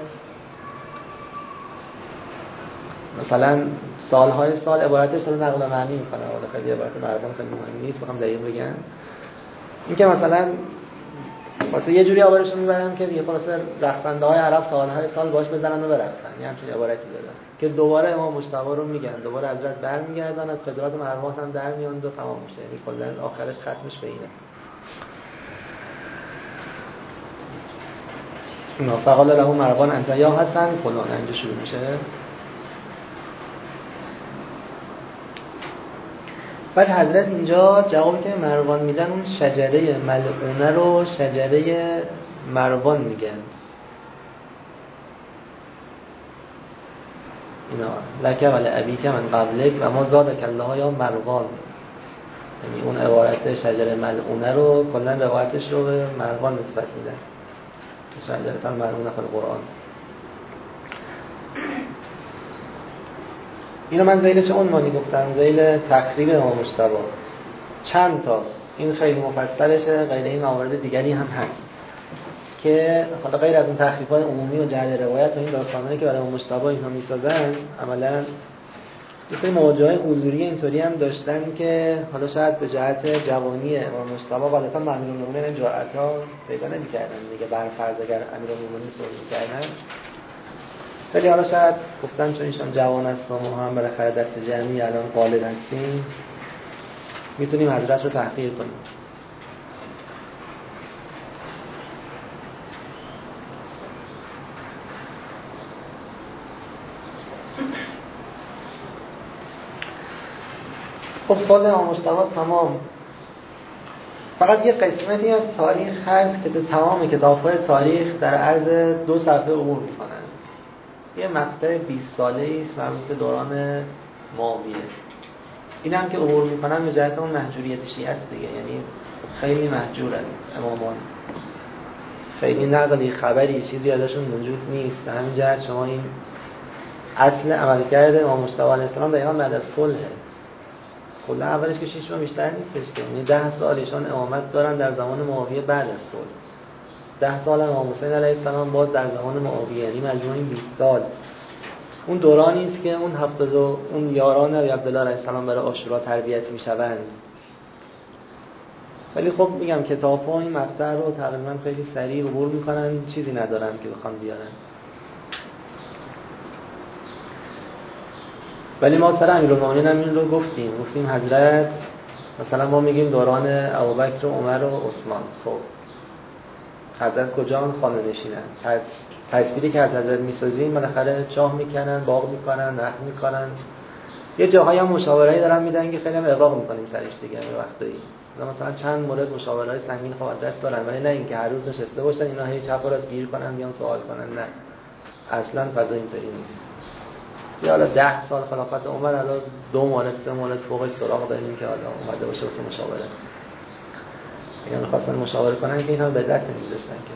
مثلا سالهای سال عبارتش رو نقل معنی میکنه. ولی خیلی عبارت مروان خیلی مهم نیست، بخوام دقیق بگم این که مثلا یه جوری آوارشون میبرم که دیگه خلاص رقصنده‌های عرب سالهای سال باش بزنن و برقصن، یه همچین عبارتی دادن که دوباره امام مجتبی رو میگن، دوباره حضرت برمیگردن از قدرت مروان هم در میان و تمام میشه. یعنی کلا آخرش ختمش به اینه. فقال له مروان انت یا حسن فلان. اینجا شروع میشه. بعد حضرت اینجا جوابی که مروان میدن اون شجره ملعونه رو شجره مروان میگن. اینا لکه ولی ابیک من قبلک و ما زادک الله یا مروان. یعنی اون عبارت شجره ملعونه رو کلا روایتش رو به مروان نسبت میدن. شجره ملعونه فی القرآن. اینو من ذیل چه عنوانی گفتم؟ ذیل تقریب امام مجتبی. چند تاست. این خیلی مفصلشه، غیر این موارد دیگری هم هست که حالا غیر از اون تخریف‌های عمومی و جعل روایت و این داستانایی که برای امام مجتبی اینها میسازن، عملاً یه سری مواجه‌های حضوری اینطوری هم داشتن که حالا شاید به جهت جوانی امام مجتبی غالبا امیرالمومنین این جرأت‌ها پیدا نمی‌کردن دیگه، بر فرض اگر امیرالمومنین صلح می‌کردن. ولی حالا شاید گفتن چون ایشان جوان است و ما هم بالاخره دست جمعی الان غالب هستیم میتونیم حضرت رو تحقیر کنیم. خب سال امام مجتبی تمام. فقط یه قسمتی از تاریخ هست که تو تمام کتاب‌های تاریخ در عرض 2 صفحه عبور می‌کنن. یه مقطع 20 ساله‌ای است مربوط به دوران معاویه. این هم که عبور می‌کنن به جهت اون محجوریت شیعه است دیگه، یعنی خیلی محجورن امامان. خیلی نقلی خبری چیزی ازشون موجود نیست. به همین جهت شما این اصل عملکرد امام مجتبی علیه السلام دقیقاً بعد از صلح کلا اولش که 6 ماه بیشتر نیستش که، یعنی 10 سال ایشان امامت دارن در زمان معاویه بعد از صلح، 10 سال امام حسین علیه السلام باز در زمان معاویه، یعنی مجموعاً 20 سال. اون دورانی است که اون یاران نبی عبدالله علیه السلام برای عاشورا تربیت میشوند. ولی خب میگم کتاب‌ها این مقطع رو تقریبا خیلی سریع عبور میکنن، چیزی ندارن که بخوام بیارن. ولی ما سر امیرالمومنین هم این رو گفتیم حضرت مثلا ما میگیم دوران ابوبکر و عمر و عثمان، خب حضرت کجا خانه نشینن؟ تصویری که از حضرت میسازیم بالاخره چاه میکنن، باغ میکنن، نخل میکنن، یه جاهایی هم مشاورهایی دارن میدن که خیلی هم اغراق میکنیم سرش دیگه وقتایی. مثلا چند مورد مشاوره‌های سنگین حضرت دارن، ولی نه اینکه هر روز نشسته باشن اینا هی چپ و راست گیر کنن بیان سوال کنن، نه اصلا فضا اینطوری نیست. یا حالا 10 سال خلافت عمر الان 2 مورد 3 مورد فوقش سراغ داریم که حالا اومده باشه واسه مشاوره. اگه می‌خواستن مشاوره کنن که اینا بدعت نمی‌داشتن که.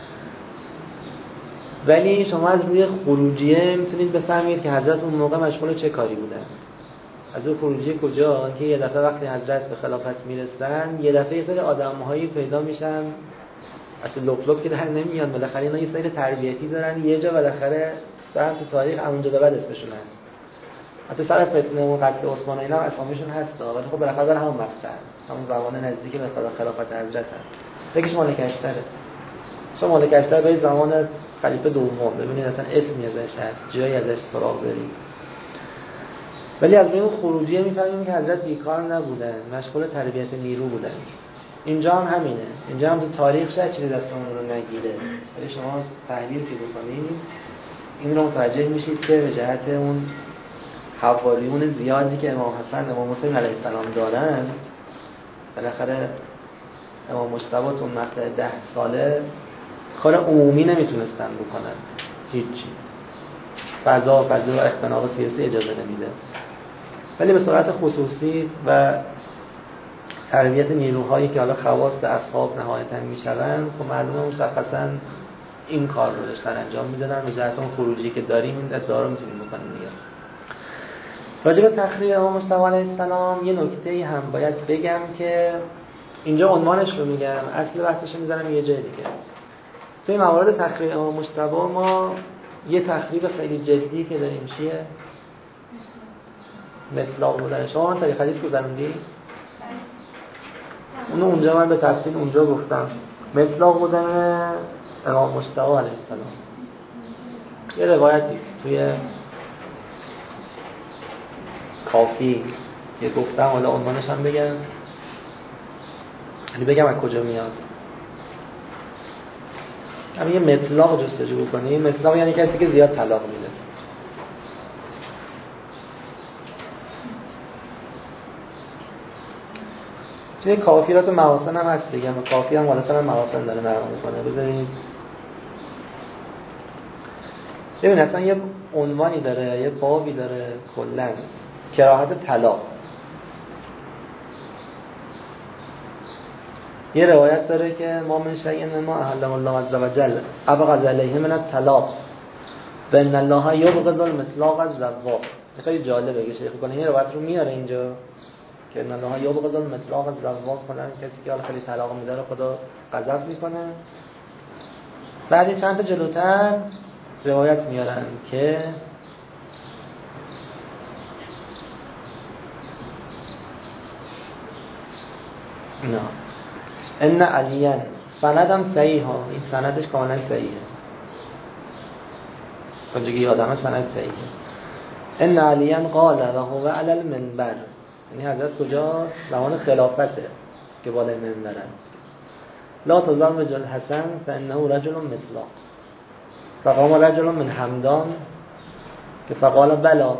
ولی شما از روی خروجیه میتونید بفهمید که حضرت اون موقع مشغول چه کاری بودن. از اون خروجیه کجا؟ که یه دفعه وقتی حضرت به خلافت میرسن یه دفعه یه سری آدم‌هایی پیدا میشن اصلا لوک که در نمیان، بالاخره اینا یه سری تربیتی دارن، یه جا بالاخره در تو تاریخ اونجا به بعد اسمشون هست. حتی سر فتنه و قتل عثمان اینا اسامیشون هست، ولی خب بالاخره در همون مقطع همون زمان نزدیک به خلافت حضرت هست. یکیش مالک اشتره. شما مالک اشتر به زمان خلیفه دوم ببینید اصلا اسمی ازش هست، جایی ازش سراغ دارید. ولی از این خروجیه میفهمیم که حضرت بیکار نبودن، مشغول تربیت نیرو بودن. اینجا هم همینه، اینجا هم تو تاریخ شاید چیزی دستمون رو نگیره، ولی شما تحلیل که بکنید این رو متوجه میشید که به جهت اون حواریون زیادی که امام حسن امام حسین علیه السلام دارن، بالاخره امام مجتبی اون مقطع 10 ساله کار عمومی نمیتونستن بکنن، هیچی، فضا و اختناق سیاسی اجازه نمیده. ولی به صورت خصوصی و تربیت نیروهایی که حالا خواص اصحاب نهایتاً میشوند، خب معلومه مشخصاً این کار رو داشتن انجام میدادن. به جهت اون خروجی که داریم این ادعا رو میتونیم بکنیم دیگه. راجع به تخریب امام مجتبی علیه السلام یه نکته‌ای هم باید بگم که اینجا عنوانش رو میگم، اصل بحثش رو میذارم یه جای دیگه. توی موارد تخریب امام مجتبی ما یه تخریب خیلی جدی که داریم چیه؟ مطلق بودن. شما من تاریخ حدیث گذروندی؟ اونجا من به تفصیل اونجا گفتم مطلق بودن امام مجتبی علیه السلام. یه روایتی توی کافی که گفتم، حالا عنوانش هم بگم، یعنی بگم از کجا میاد. همین یه مطلق جستجو بکنیم. مطلق یعنی کسی که زیاد طلاق میده. توی کافیرات محاسن هم هست دیگه، اما کافی هم حالت هم محاسن داره نقل میکنه. بذارید ببین اصلا یه عنوانی داره، یه بابی داره کلا، کراهت طلاق. یه روایت داره که ما من شیء ما احل الله عز وجل ابغض علیه من الطلاق و ان الله یبغض المطلاق الزواق. خیلی جالبه که شیخ کنه این روایت رو میاره اینجا که ان الله یبغض المطلاق الزواق، کنن کسی که حالا خیلی طلاق میده رو خدا غضب میکنه. بعد چند تا جلوتر روایت میارن که نه ان علیاً سندم صحیح ها، این سندش کاملا صحیحه، اونجا که یادمه سند صحیحه. ان علیاً قال و هو علی المنبر، یعنی حضرت کجا؟ زمان خلافته که بالای منبرن. لا تزوج الحسن فانه رجل مطلق. فقام رجل من همدان که فقال بلا.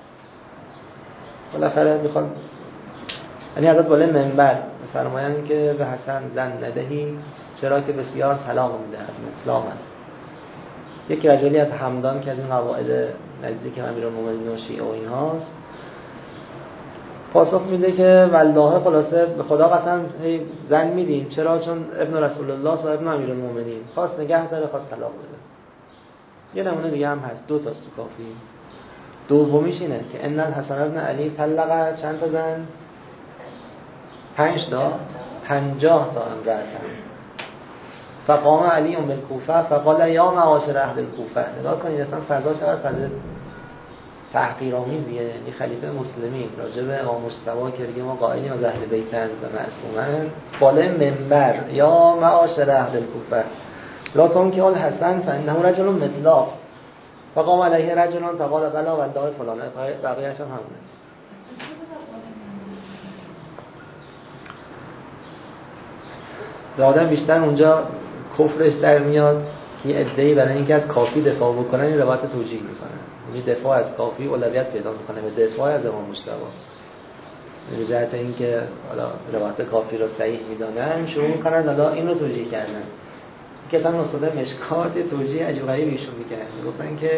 بالاخره میخواد، یعنی حضرت بالای منبر فرمایند که به حسن زن ندهی چرا که بسیار طلاق میدهد، مطلق است. یک رجلی از همدان که از این قواعد نزدیک امیرالمومنین و شیعه و این هاست پاسخ میده که والله خلاصه به خدا قسم زن میدیم، چرا؟ چون ابن رسول الله صاحب ابن امیرالمومنین خواست نگه داره، خواست طلاق بده. یه نمونه دیگه هم هست، 2 تاست تو کافی. دومیش اینه که ان الحسن ابن علی طلق چند تا زن؟ 5 تا 50 تا امرأتن. فقام علی بالکوفه فقال یا معاشر اهل الکوفه. نگاه کنید اصلا فضا چقدر فضا تحقیرآمیزیه. یعنی خلیفه مسلمین راجع به امام مجتبی که دیگه ما قائلیم از اهل بیتند و معصومن، بالای منبر یا معاشر اهل الکوفه لا تنکحوا الحسن فانه رجل مثلا. فقام علیه رجل فقال بلا والله فلان. بقیه‌اش هم همونه. آدم بیشتر اونجا کفرش در میاد که عده‌ای برای اینکه از کافی دفاع بکنن این روایت توجیه میکنن. یعنی دفاع از کافی اولویت پیدا میکنه به دفاع از امام مجتبی. به جهت اینکه حالا روایت کافی رو صحیح میدونن شروع میکنن حالا این رو توجیه کردن. که مثلا استاد مشکات توجیه عجیب غریبی ایشون میکنن. میگفتن که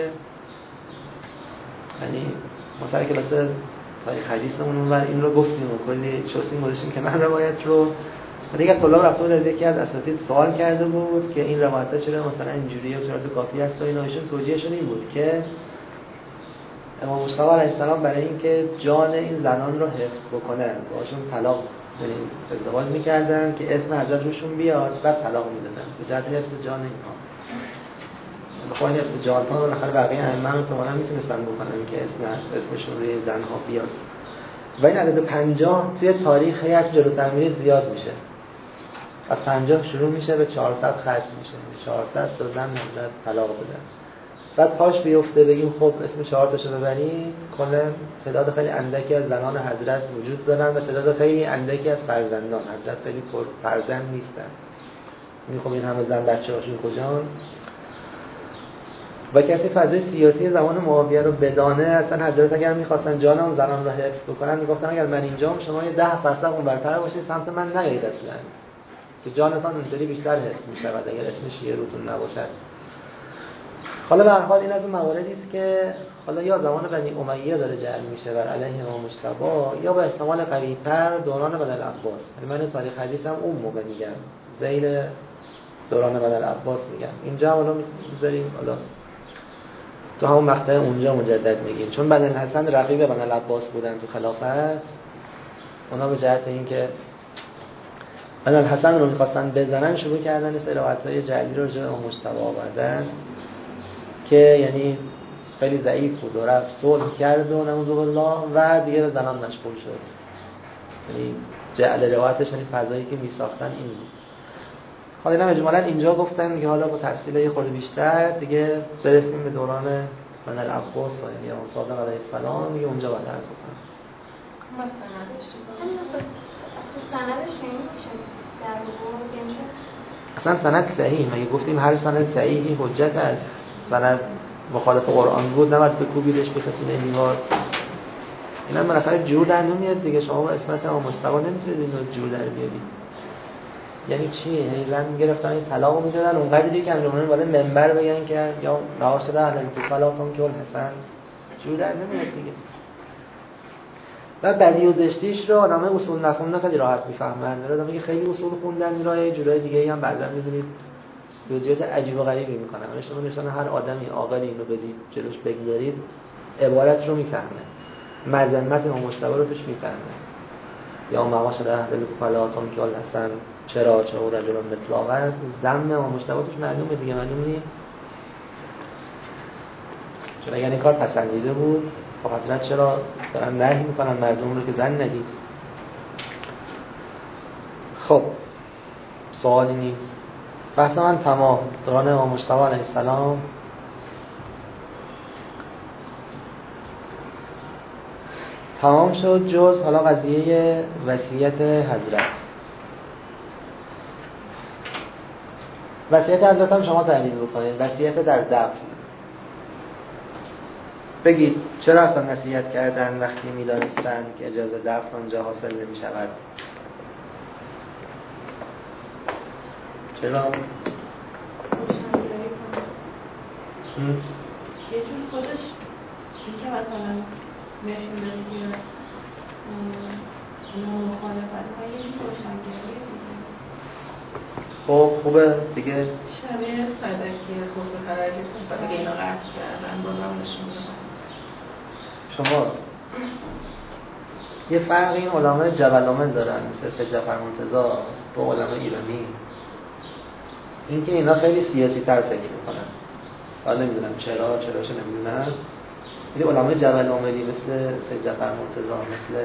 یعنی مثلا کلاس تاریخ حدیثمون اونور این رو گفتیم و کلی شستیم گذاشتیم که من روایت رو دیگه طلاب رفته بود از یکی از اساتید سوال کرده بود که این روایت‌ها چرا مثلا اینجوریه و چرا تو کافی هست و اینا. ایشون توجیهشون این بود که امام مجتبی علیه السلام برای اینکه جان این زنان رو حفظ بکنن باشون طلاق یعنی ازدواج می‌کردن که اسم حضرت روشون بیاد بعد طلاق میدادن به جهت حفظ جان اینها. بخواد حفظ جان ها بالاخره بقیه ائمه تو اونم میتونستن بکنن که اسمشون روی زن‌ها بیاد. و این عدد 50 توی تاریخ هیچ جلوتر میره زیاد میشه. از 50 شروع میشه به 400 ختم میشه. 400 تا زن حضرت طلاق بدن. بعد پاش بیفته بگیم خب اسم 4 تاشو ببریم کلا تعداد خیلی اندکی از زنان حضرت وجود دارن و تعداد خیلی اندکی از فرزندان حضرت خیلی پر فرزند نیستن. خب این همه زن بچه‌هاشون کجان؟ و کسی فضای سیاسی زمان معاویه رو بدانه اصلا حضرت اگر می‌خواستن جان اون زنان رو حفظ بکنن میگفتن اگر من اینجام شما یه 10 فرسخ اونورتر باشید سمت من نیایید اصلا که جانتان اونطوری بیشتر حفظ می‌شود اگر اسمش یه روتون نباشد. حالا به هر حال این از اون مواردی است که حالا یا زمان بنی امیه داره جعل میشه بر علیه امام مجتبی یا به احتمال قوی‌تر دوران بنی العباس. من تاریخ حدیثم اون موقع میگم زیر دوران بنی العباس میگم. اینجا حالا میذاریم حالا تو همون مقطع اونجا مجدد میگیم چون بنی الحسن رقیب بنی العباس بودن تو خلافت. اونا به جهت اینکه بنی الحسن رو می‌خواستن بزنن شروع کردن روایت‌های جعلی رو راجع به امام مجتبی آوردن که یعنی خیلی ضعیف بود و رفت صلح کرد و نعوذ بالله و دیگه به زنان مشغول شد. یعنی جعل روایتش یعنی فضایی که میساختن این بود. حالا اینا اجمالاً اینجا گفتن دیگه حالا با تفصیل یه خورده بیشتر دیگه برسیم به دوران بنی العباس یعنی امام صادق علیه السلام دیگه اونجا باید عرض کنم. سندش میشه در واقع اصلا سند صحیح مگه گفتیم هر سند صحیحی حجت است. سند مخالف قرآن بود نباید بکوبیدش بکسین دیوار. اینا بالاخره جور در نمیاد دیگه. شما با اسمت امام مجتبی نمیتونید اینو جور در بیارید. یعنی چی؟ یعنی زن گرفتن این طلاقو میدادن اونقدری که انجمن بالا منبر بگن که یا معاشر اهل الکوفه که الحسن جور در نمیاد دیگه. و بدی و زشتیش رو آدمای اصول نخونده خیلی راحت میفهمن. آدمایی که خیلی اصول خوندن میرای جورای دیگه‌ای هم بعضا می‌بینید توجیهات عجیب و غریبی میکنن. شما نشون هر آدمی عاقلی اینو بدید جلوش بگذارید عبارت رو میفهمه. مذمت امام مجتبی رو توش میفهمه. یا معاشر اهل الکوفه که الحسن چرا رجل مثل ذم امام مجتبی توش معلومه دیگه. معلوم نیست چون اگر این کار پسندیده بود خب حضرت چرا دارن نهی میکنن مردم رو که زن ندید. خب سوالی نیست. بحث من تمام. دوران امام مجتبی علیه السلام تمام شد جز حالا قضیه وصیت حضرت. وصیت حضرت هم شما تحلیل بکنید. وصیت در دفن بگید چرا اصلا نصیحت کردن وقتی می‌دانستن که اجازه دفن آنجا حاصل نمی‌شود؟ چرا؟ یه جور خودش این که مثلا نشون دادی که مخالفت ها یه جور روشنگری خب خوبه دیگه شبیه صدقی خوب بخرد که صحبت دیگه اینا قصد کردن بازم نشون دادن. شما یه فرق این علمای جبلامن دارن مثل سید جعفر مرتضی با علمای ایرانی، اینکه اینا خیلی سیاسی تر فکر میکنن. حالا نمیدونم چراش نمیدونم. ولی علمای جبلامنی مثل سید جعفر مرتضی، مثل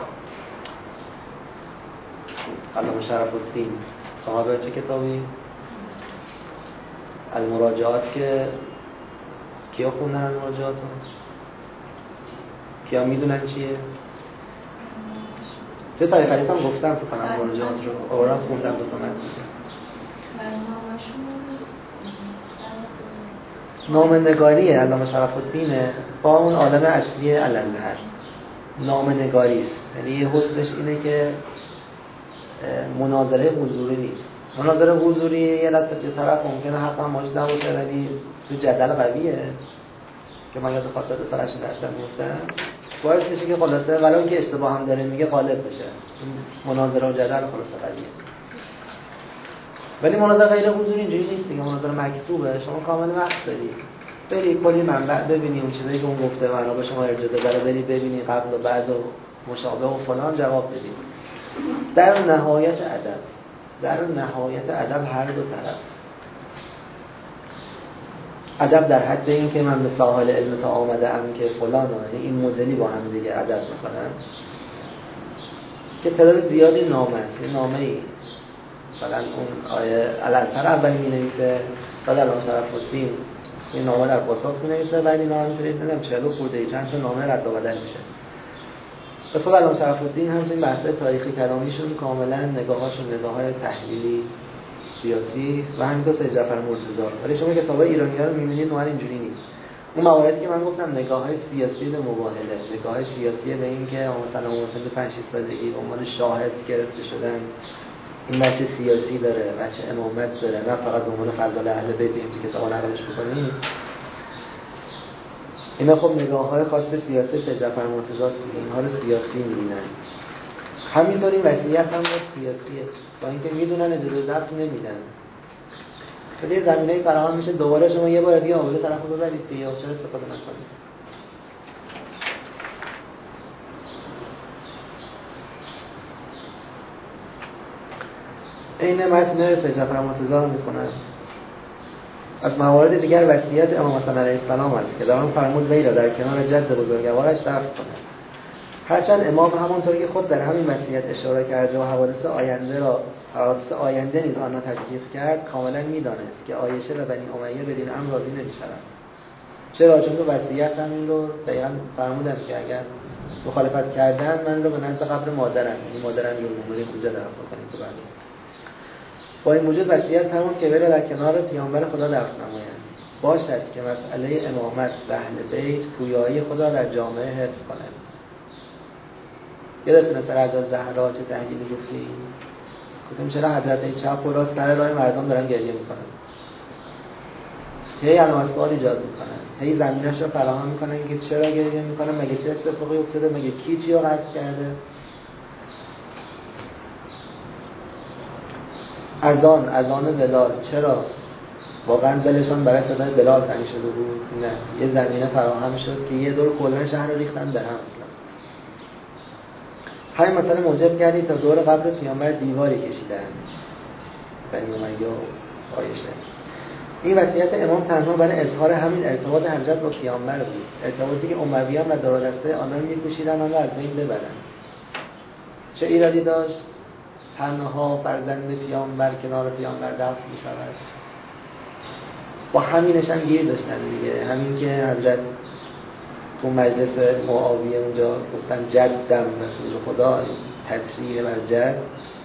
علامه شرف الدین صاحب چه کتابی؟ المراجعات، که کیا خوندن المراجعات رو؟ کیا میدونن چیه؟ چه تاریخ حدیث هم گفتم تو کنم مراجعات رو آورام خوندم، دوتا مدرسه نامه‌نگاری علامه شرف الدینه با اون عالم اصلی علالحر. نامه‌نگاری است، یعنی یه حسنش اینه که مناظره حضوری نیست. مناظره حضوری یه طرف ممکنه حق هم ماجد نباشه ولی تو جدل قویه که من یاد خاطر سالش داشتم میفتم باعث میشه که خلاصه ولو که اشتباه هم داره میگه غالب بشه. مناظره و جدل خلاصه قویه. ولی مناظره غیر حضوری اینجوری نیست دیگه. مناظره مکتوبه، شما کامل وقت داری بری کلی منبع ببینی، اون چیزایی که اون گفته معنا به شما ارجاع داره بری ببینی، قبل و بعد و مشابه و فلان جواب بدی. در نهایت ادب هر دو طرف. ادب در حد این که من به ساحل علم تا آمده ام که فلان، این مدلی با هم دیگه ادب میکنن که تعداد زیادی نامه است. این نامه ای مثلا اون آیه علالحر اولی می نویسه، بعد علامه شرف الدین این نامه در پاسخ می نویسه، بعد این نامه میتونید نمیدونم 40 خورده چند تا نامه رد و بدل میشه. به خود علامه شرف الدین هم این بحث تاریخی کلامیشون کاملا نگاهاشون نگاه‌های تحلیلی سیاسی و همینطور سید جعفر مرتضی. ولی شما کتابای ایرانی‌ها رو می‌بینید نوعا اینجوری نیست. اون مواردی که من گفتم نگاه‌های سیاسی به مباهله، نگاه‌های سیاسی به این که مثلا مثلا 5 6 سالگی به عنوان شاهد گرفته شدن، این بچه سیاسی داره، بچه امامت داره، نه فقط به عنوان فضل اهل بیت این کتابا نقلش بکنید. اینا خب نگاه‌های خاص سیاسی سید جعفر مرتضی است که اینها رو سیاسی می‌بینن. همینطور این وضعیت هم سیاسیه، با اینکه میدونن اجازه ضبط نمیدن. ولی زمینه‌ای فراهم میشه دوباره شما یه بار دیگه آوازه طرفو ببرید دیگه، چرا استفاده نکنید؟ این متن سید جعفر مرتضی رو میخونن. از موارد دیگر وصیت امام حسن علیه السلام است که در آن فرمود وی را در کنار جد بزرگوارش دفن کند. هرچند امام همانطور که خود در همین وصیت اشاره کرده و حوادث آینده نیز آن را تشویق کرد، کاملا می‌دانست که عایشه و بنی امیه بدین امر راضی نمی‌شوند. چرا؟ چون تو وصیت همین رو دقیقاً فرمودن که اگر مخالفت کردن من رو به نزد قبر مادرم، این مادرم رو مورد اونجا دفن کنید تو بعد. با این وجود وصیت فرمود که بره در کنار پیامبر خدا دفن نمایند. باشد که مسئله امامت و اهل بیت پویایی خدا در جامعه حفظ کنند. یادتونه سر حضرت زهرا چه تحلیلی گفتیم؟ گفتیم چرا حضرت چپ و راست سر راه مردم دارن گریه میکنن؟ هی علامت سوال ایجاد میکنن، هی زمینش رو فراهم میکنن که چرا گریه میکنن، مگه چه اتفاقی افتاده، مگه کی چی رو قصد کرده. اذان بلال چرا واقعا دلشان برای صدای بلال تنگ شده بود؟ نه، یه زمینه فراهم شد که یه دور کلا شهر رو ریختن به هم. اصلا همین مثلا موجب کردی تا دور قبر پیامبر دیواری کشیدن بنی امیه و عایشه. این وصیت امام تنها برای اظهار همین ارتباط حضرت با پیامبر بود، ارتباطی که امویان و دارالدسته آنان می‌کوشیدن آن را از بین ببرن. چه ایرادی داشت تنها فرزند پیامبر کنار پیامبر دفن می‌شود؟ با همینش هم گیر داشتن دیگه. همین که حضرت تو مجلس معاویه اونجا گفتن جدم رسول خدا، تسریع بر جد،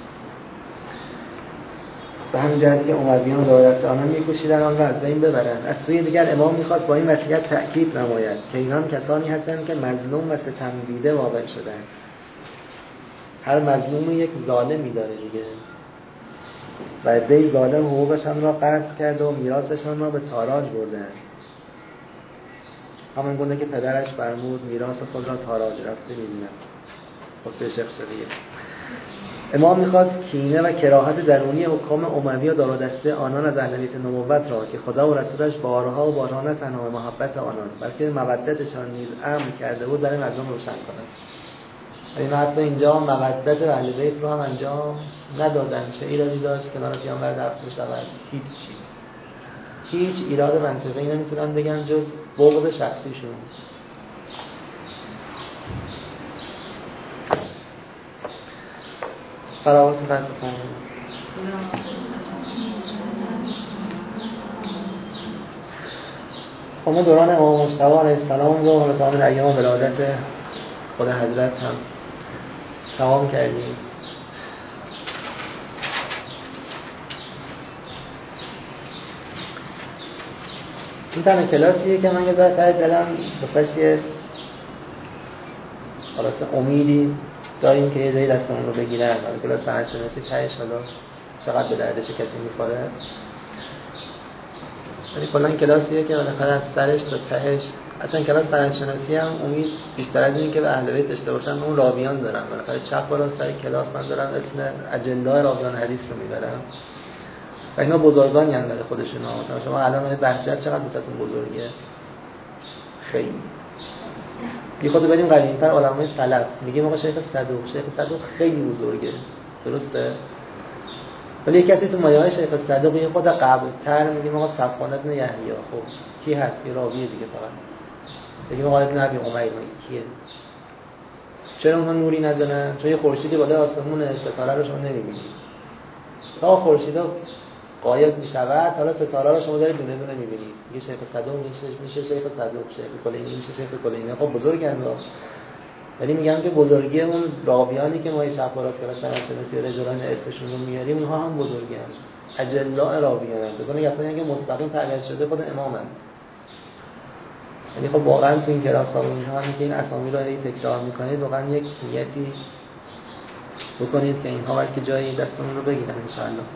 به همین جهتی که امویان و دارالدسته آنان می‌کوشیدن آن را از بین ببرن. از سوی دیگر امام می‌خواست با این وصیت تأکید نماید که اینان کسانی هستند که مظلوم و ستم دیده واقع شدند. هر مظلوم یک ظالمی داره دیگه و عده‌ای ظالم حقوقشان را غصب کرده و میراثشان را به تاراج بردند. همون گونه که پدرش فرمود میراث خود را تاراج رفته می‌بینم. خصوص شیخ شریعه. امام می‌خواست کینه و کراهت درونی حکام اموی و دارالدسته آنان از اهل بیت نبوت را که خدا و رسولش بارها و بارها نه تنها محبت آنان بلکه مودتشان نیز امر کرده بود برای مردم روشن کنند. این حتی اینجا مودت اهل بیت رو هم انجام ندادن. چه ایرادی داشت کنار پیامبر دفن بشود؟ هیچ ایراد منطقی نمیتونن بگن جز بغض شخصیشون. صلواتتون قد بکنید. ما دوران امام مجتبی علیه السلام رو حالا تمام ایام ولادت خود حضرت هم تمام کردیم. این تنها کلاسیه که من یه ذره ته دلم بسش یه حالت امیدی داریم که یه جایی دستمون رو بگیرن. کلاس سندشناسی تهش حالا چقدر به دردش کسی میخوره، ولی کلا کلاسیه که بالاخره از سرش تا تهش، اصلا کلاس سندشناسی هم امید بیشتر از این که به اهل بیت داشته باشن اون راویان دارن. بالاخره چپ بالا سر کلاس من دارم اسم اجنده راویان حدیث رو میبرم و اینا بزرگانی هم برای خودشون. مثلا شما الان بهجت چقدر بساتون بزرگه، خیلی بی خود بریم قدیم‌تر علمای سلف میگیم آقا شیخ صدوق خیلی بزرگه، درسته؟ ولی یک کسی تو مایه‌های شیخ صدوق یه خود قبل‌تر میگیم آقا صفوان بن یحیی، خب کی هست؟ یه راویه دیگه فقط. بگیم آقا ابن ابی عمیر کیه؟ چرا اونها نوری ندارن؟ چون یه خورشیدی بالای آسمون ستاره رو شما نمی‌بینید. تا خورشیدا غایب میشود، حالا ستاره رو شما دارید دونه دونه می‌بینید. یه شیخ صدوق میشه شیخ صدوق، شیخ کلینی میشه شیخ کلینی. خب بزرگن رو. ولی میگم که بزرگی اون راویانی که ما شب باراز کردن شناسی رجالان اسمشون رو میاریم اونها هم بزرگن، اجلاء راویان. بگن اصلا اینکه مستقیم ترجمه شده خود امامن. یعنی خب واقعا تو این کلاس ها اینها هم که این اسامی رو تکرار میکنید واقعا یک نیتی بکنید که اینها وقتی جایی دستمون رو بگیرن ان شاء الله.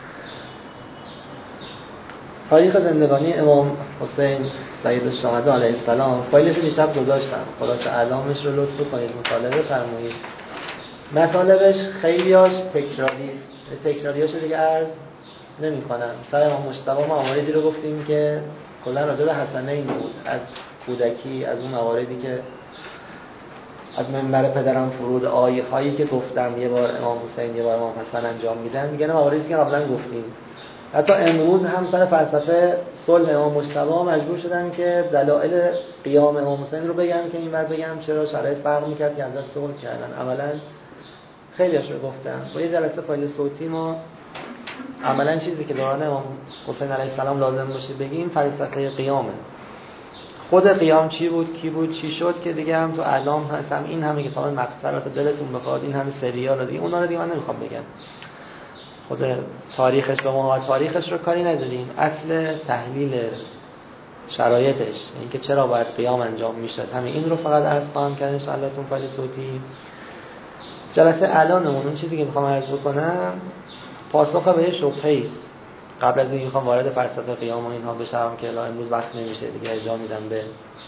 تاریخ زندگانی امام حسین سید الشهدا علیه السلام فایلش رو دیشب گذاشتم، خلاص اعلامش رو لطف کنید مطالعه فرمایید. مطالبش خیلیاش تکراریست، تکراریاشو دیگه عرض نمی‌کنم. سر امام مجتبی ما مواردی رو گفتیم که کلا راجع به حسنین بود، از کودکی، از اون مواردی که از منبر پدرم فرود آیه‌هایی که گفتم یه بار امام حسین یه بار امام حسن انجام میدن، میگن مواردی که قبلا گفتیم. حتی امروز هم سر فلسفه صلح امام مجتبی مجبور شدن که دلایل قیام امام حسین رو بگم که اینور بگم چرا شرایط فرق میکرد که ازش صلح کردن. عملا خیلیش رو گفتم. با یه جلسه فایل صوتی ما عملا چیزی که دوران امام حسین علیه السلام لازم باشه بگیم فلسفه قیامه. خود قیام چی بود، کی بود، چی شد که دیگه هم تو اعلام هستم این همه کتاب مقصرات دلتون بخواد، این همه سریال رو دیگه اونا رو دیگه من نمیخوام بگم. خود تاریخش به ما تاریخش رو کاری نداریم، اصل تحلیل شرایطش اینکه چرا باید قیام انجام میشد همین این رو فقط عرض خواهم کرد ان شاء الله تو فایل صوتی. جلسه الانمون اون چیزی که میخوام عرض بکنم پاسخ به شبهه است. قبل از اینکه میخوام وارد فلسفه قیام و اینها بشم که الان امروز وقت نمیشه دیگه، اجازه میدم به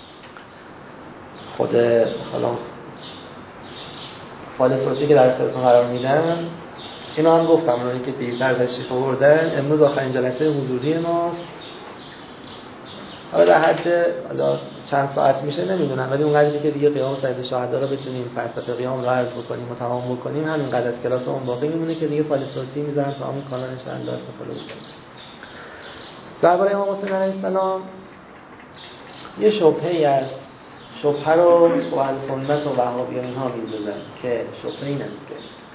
خود حالا فایل صوتی که در اختیارتون قرار میدم. اینو هم گفتم اونایی که دیرتر تشریف آوردن امروز آخرین جلسه حضوری ماست. حالا در حد چند ساعت میشه نمیدونم، ولی اونقدری که دیگه قیام سید الشهدا رو بتونیم فلسفه قیام رو عرض بکنیم و تمام بکنیم همینقدر از کلاسمون باقی میمونه که دیگه فایل صوتی میذارم تا همون کانال ان شاء الله استفاده کنیم. درباره امام حسین علیه السلام یه شبهه‌ای است. شبهه رو با اهل سنت و وهابی اینها میذارن که شبهه این است که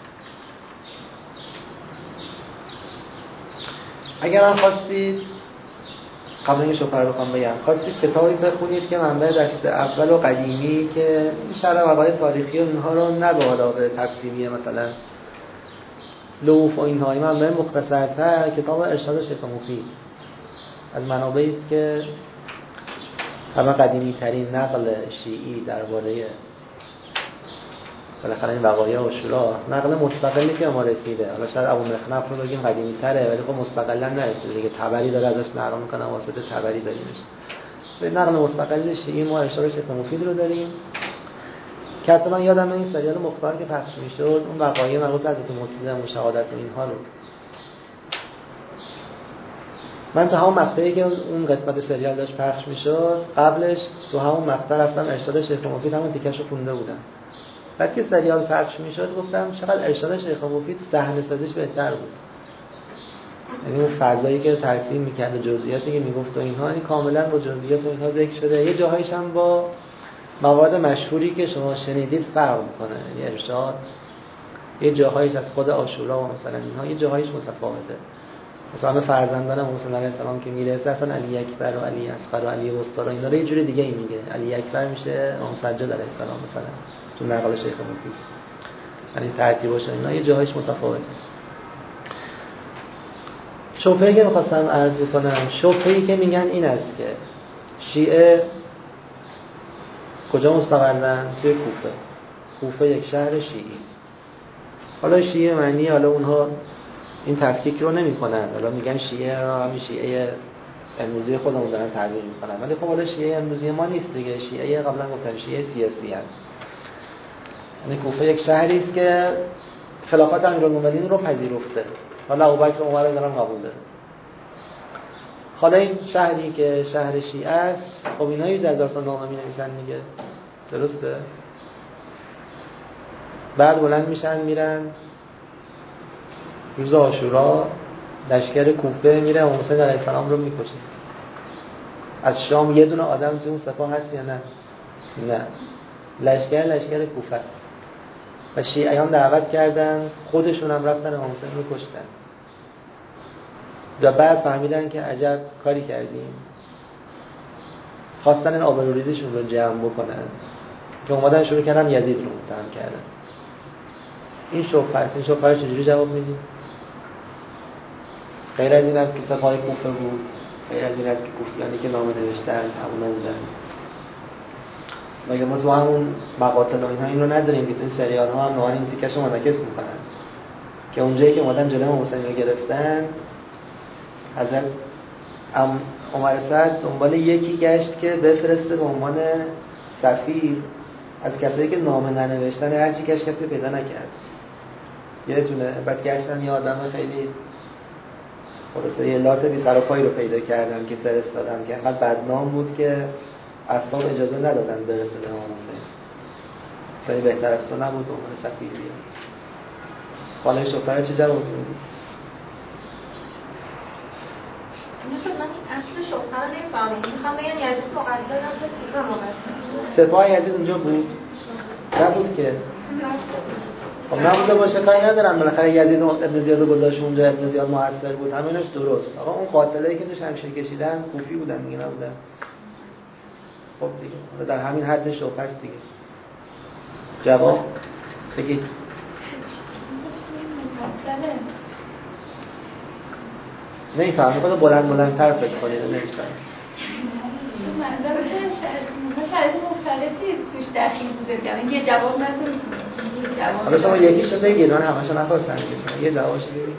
اگر من خواستید قبل اینکه شبهه رو بخوام بگم خواستید کتابی بخونید که منبع دست اول و قدیمی که این شرح وقایع تاریخی و اینها رو نه به علاوه تفصیلی مثلا لوف و اینها، این منبع مختصرتر کتاب ارشاد شیخ مفید از منابعی است که همه قدیمی ترین نقل شیعی درباره بالاخره این وقایع عاشورا نقل مستقلی که ما رسیده. حالا شاید ابو مخنف رو بگیم قدیمی تره ولی خب مستقلا نرسیده دیگه، تبری داره ازش نقل میکنه، واسطه تبری داریمش. به نقل مستقل شیعی ما ارشاد شیخ مفید رو داریم که حتی من یادم این سریال مختار که پخش میشد اون وقایع مربوط به حضرت مسلم و شهادت اینها رو من تو همون مقطعی که اون قسمت سریال داشت پخش میشد قبلش تو همون مقطع رفتم ارشاد شیخ مفید همون تیکش رو خونده بودم. بعد که سریال پخش میشد گفتم چقدر ارشاد شیخ مفید صحنه سازیش بهتر بود. یعنی اون فضایی که ترسیم میکرد و جزئیاتی که میگفت و اینها، این کاملا با جزئیات و اینها ذکر شده. یه جاهایش هم با مواد مشهوری که شما شنیدید فرق میکنه. یعنی ارشاد یه جاهایش از خود عاشورا و مثلا اینها یه جاهایش متفاوته. مثلا فرزندان موسی علیه السلام که میرسه اصلا علی اکبر و علی اصغر و علی وسطی اینا رو یه جوری دیگه ای میگه. علی اکبر میشه امام سجاد علیه السلام مثلا تو نقل شیخ مفید. یعنی ترتیبش اینا یه جاهایش متفاوته. شبهه‌ای که می‌خواستم عرض کنم، شبهه‌ای که میگن این است که شیعه کجا مستقرن؟ توی کوفه. کوفه یک شهر شیعی است. حالا شیعه معنی حالا اونها این تفکیک رو نمی‌کنن. حالا میگن شیعه را همین شیعه امروزی خودمون دارن تعبیر می‌کنن. ولی خب حالا شیعه امروزی ما نیست دیگه. شیعه قبلا گفتم شیعه سیاسی هست. یعنی کوفه یک شهری است که خلافت امیرالمومنین رو پذیرفته. حالا ابوبکر و عمر رو دارن قبول داره. حالا این شهری که شهر شیعه است، خب اینا یه هزار تا نامه می‌نویسن دیگه. درسته؟ بعد بلند میشن میرن روز عاشورا لشکر کوفه میره امام حسین علیه السلام رو میکشه. از شام یه دونه آدم تو اون سپاه هست یا نه؟ نه. لشکر کوفه است. و شیعیان دعوت کردن، خودشون هم رفتن امام حسین رو کشتن. و بعد فهمیدن که عجب کاری کردیم. خواستن این آبروریزیشون رو جمع بکنن که اومدن شروع کردن یزید رو متهم کردن. این شبهه است. این شبهه رو چجوری جواب میدیم؟ غیر از این است که سپاه کوفه بود، غیر از این است که کوفیانی که نامه نوشتن همون بودن. مگه ما تو همون مقاتل و اینها این رو نداریم که تو این سریال ها هم نوعی این تیکش رو منعکس میکنن که اونجایی که اومدن جلوی امام حسین رو گرفتن، حضرت عمر سعد دنبال یکی گشت که بفرسته به عنوان سفیر از کسایی که نامه ننوشتن، هر چی کسی پیدا نکرد. یادتونه بعد گشتن یه آدم خیلی خلاصه یه لات بی سر و پایی رو پیدا کردن که فرستادن که انقدر بدنام بود که اصلا اجازه ندادن برسه به امام حسین. خیلی بهتر از تو نبود عنوان سفیر بیاد. حالا شوفر چه جواب میدی؟ نشد من اصل شوفر رو نمیفهمم. میخوام بگن یزید مقدد است کوفه مقدد. سپاه یزید اونجا بود؟ نبود که. خب نبوده باشه کاری ندارم. بالاخره یزید ابن زیاد رو گذاشت اونجا، ابن زیاد موثر بود. همینش درست. آقا اون قاتلایی که تو شمشیر کشیدن کوفی بودن دیگه، نبودن. خب دیگه در همین حد شوفر است دیگه. جواب بگید. نمیفهم. میخواد بلندتر فکر کنید. نمیفهم. شاید مختلفی توش دخیل بوده. یعنی یه جواب نداریم. حالا شما یکیشو بگید. من همشو نخواستم که یه جوابشو بگید.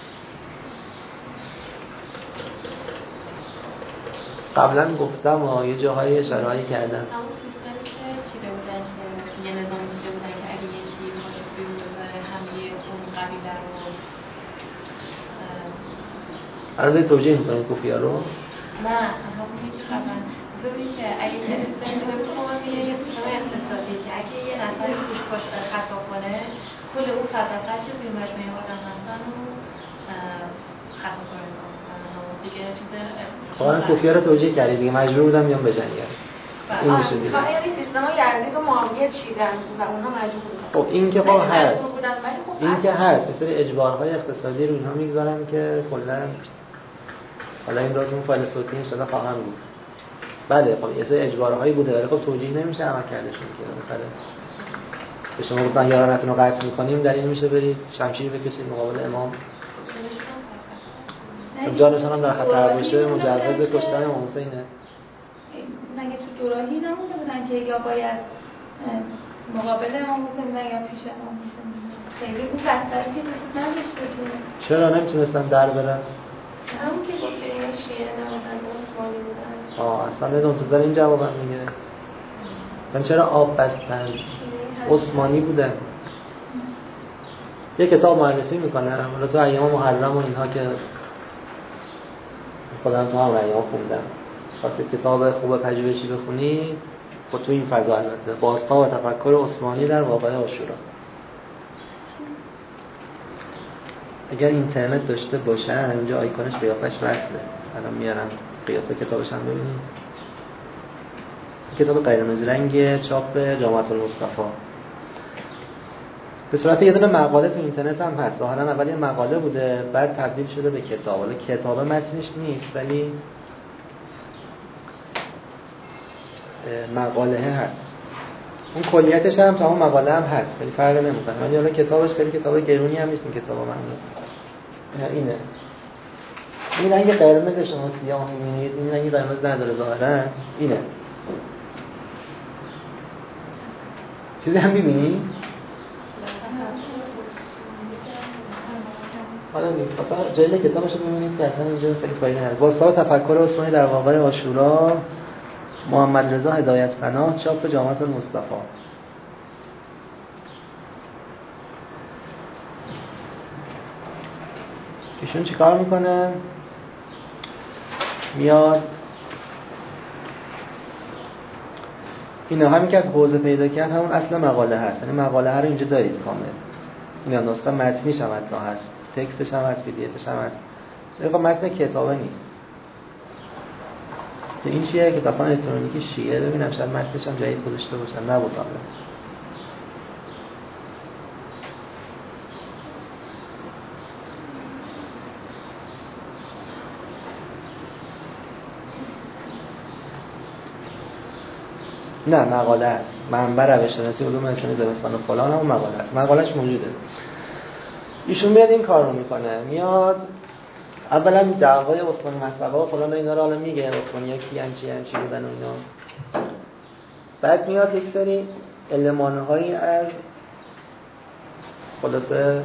قبلا گفتم یه جاهای اشاره کردم. همون سیستمی که چیده بودن که یه نظام چیده بودن که اگه یه چیزی باشه بیرون بذاره همه اون قبیله رو الان توجیه میکنه کوفیا رو؟ نه همونی که قبلا ببینید که اگه یه سیستم اقتصادی که اگه یه نفری توش باشه خطا کنه کل اون فضاقت که توی مجموعه آدم هستن رو خطا کنه دیگه چیز خواهن کوفیا رو توجیه کردید دیگه، مجبور بودم بیام بجنگم. این میشه دیگه. یعنی سیستم یزید و معاویه چیدن و اونها مجبور بودن. خب این که خب هست. این که هست. مثلا اجبارهای اقتصادی رو اینها میگذارن که کلا حالا این راتون فایل صوتی شده خواهم گفت. بله خب یه سری اجبارهایی بوده ولی خب توجیه نمیشه عمل کردشون که بالاخره به شما گفتن یارانتون رو قطع می‌کنیم، دلیل میشه برید شمشیر بکشید مقابل امام. جانشان هم در خطر باشه مجوز کشتن امام حسینه. مگه تو دوراهی نمونده بودن که یا باید مقابل امام حسین بودن یا پیش امام حسین؟ خیلی اون بستری که وجود نداشته که چرا نمیتونستن در برن؟ همون که این شیعه نبودن عثمانی بودن. اصلا بدون تو دار این جواب هم میگه من چرا آب بستن؟ عثمانی بودن. یه کتاب معرفی میکنم حالا تو ایام محرم و اینها که خودم تو هم ایام خوندم، خواسته کتاب خوب پژوهشی بخونی خب تو این فضا البته بازتاب و تفکر عثمانی در واقعه عاشورا. اگر اینترنت داشته باشن اینجا آیکونش قیافش وصله، الان میارم قیافه کتابش هم ببینید. کتاب قرمز رنگ چاپ جامعه المصطفی به صورت یه دونه مقاله تو اینترنت هم هست. ظاهرا اول یه مقاله بوده بعد تبدیل شده به کتاب. حالا کتاب متنش نیست ولی مقاله هست. اون کلیتش هم تا اون مقاله هم هست ولی فرق نمیکنه. ولی حالا کتابش خیلی کتاب گرونی هم نیست. این کتاب من اینه. این رنگ قرمز شما سیاه می‌بینید، این رنگ قرمز نداره ظاهرا. اینه. چیزی هم می‌بینید؟ حالا مثلا جلد کتابش رو ببینید که اصلا اینجا خیلی فایده نداره. بازتاب تفکر عثمانی در واقعه عاشورا، محمد رضا هدایت پناه، چاپ جامعه المصطفی. ایشون چیکار میکنه؟ میاد اینا همین که از حوزه پیدا کرد همون اصل مقاله هست. یعنی مقاله ها رو اینجا دارید کامل. اینا نسخه متنیش هم حتی هست، تکستش هم هست، پی‌دی‌افش هم هست. این متن کتابه نیست. این چیه؟ کتاب الکترونیکی شیعه. ببینم شاید متنش هم جدید گذاشته باشن. نبود حالا. نه مقاله است. منبع روش‌شناسی علوم انسانی زمستان و فلان هم مقاله است. مقالهش موجوده. ایشون میاد این کار رو میکنه. میاد اولا دعوای عثمانی مذهبا و فلان اینا رو حالا میگه عثمانی‌ها کیان چی بودن و اینا. بعد میاد یک سری المان‌هایی از خلاصه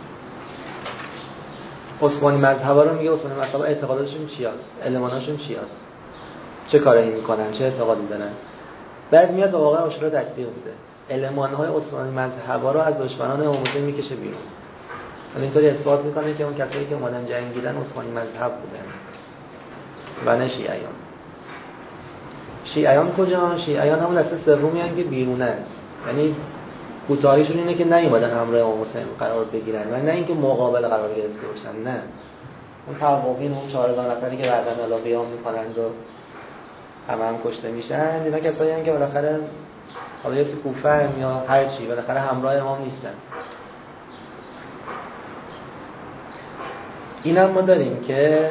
عثمانی مذهبا رو میگه. عثمانی مذهبا اعتقاداتشون چیاست؟ المان‌هاشون چیاست؟ چه کاری میکنن؟ چه اعتقادی دارن؟ بعد میاد به واقع عاشورا تطبیق میده. المان‌های عثمانی مذهبا رو از دشمنان امام حسین میکشه بیرون. اینطوری اثبات میکنه که اون کسایی که اومدن جنگیدن عثمانی مذهب بودن و نه شیعیان. شیعیان کجا؟ شیعیان همون دسته سومی هستن که بیرونن. یعنی کوتاهیشون اینه که نیومدن همراه امام حسین قرار بگیرن و نه اینکه مقابل قرار گرفته باشن. نه. اون توابین اون 4000 نفری که بعداً الا قیام میکنن و هم کشته میشن، اینا کسایی هستن که بالاخره حالا یا تو کوفه یا هر چی بالاخره همراه امام نیستن. اینم ما داریم که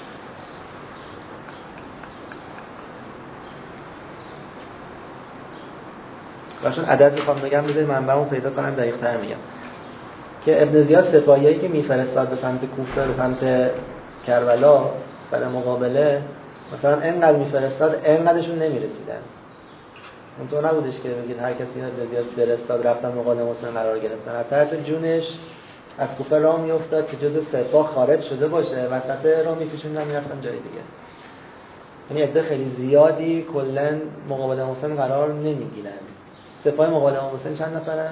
باشون عدد میخوام بگم بذارید منبعمو پیدا کنم دقیق‌تر میگم که ابن زیاد سپاهیایی که میفرستاد به سمت کوفه به سمت کربلا برای مقابله مثلا اینقدر میفرستاد اینقدرشون نمیرسیدن. اونطور نبودش که بگید هر کسی ابن زیاد فرستاد رفتن مقابل حسین قرار گرفتن. حتی جونش از کوفه راه میافتاد که جزء سپاه خارج شده باشه وسط راه میکشوندن میرفتن جای دیگه. یعنی عده خیلی زیادی کلا مقابل حسین قرار نمیگیرن. سپاه مقابل حسین چند نفرن؟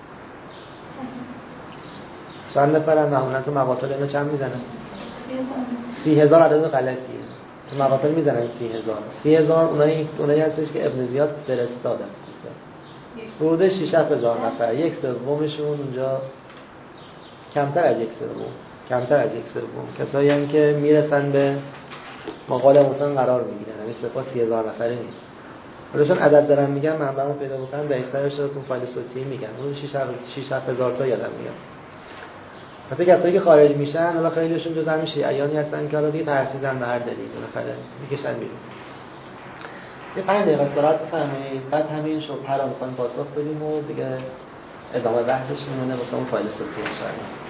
چند نفرن؟ معمولا تو مقاتل اینا چند میزنن؟ 30,000 عدد غلطیه. تو مقاتل میزنن 30,000. 30,000 اونایی هستش که ابن زیاد فرستاد از کوفه. حدود 6-7 هزار نفر. یک سومشون اونجا کمتر از یک سوم کسایی هم که میرسن به مقال حسین قرار میگیرن. یعنی سپاه 30,000 نفره نیست. حالا عدد دارم میگم منبعمو پیدا بکنم دقیق‌ترش رو تو فایل صوتی میگم. اون 6-7 هزار تا یادم میاد. حتی کسایی که خارج میشن حالا خیلیشون جز همین شیعیانی هستن که حالا دیگه ترسیدن به هر دلیلی بالاخره میکشن بیرون. یه 5 دقیقه استراحت بفرمایید بعد همین شبهه رو می‌خوایم پاسخ بدیم و دیگه ادامه بحثش میمونه واسه اون فایل صوتی ان شاء الله.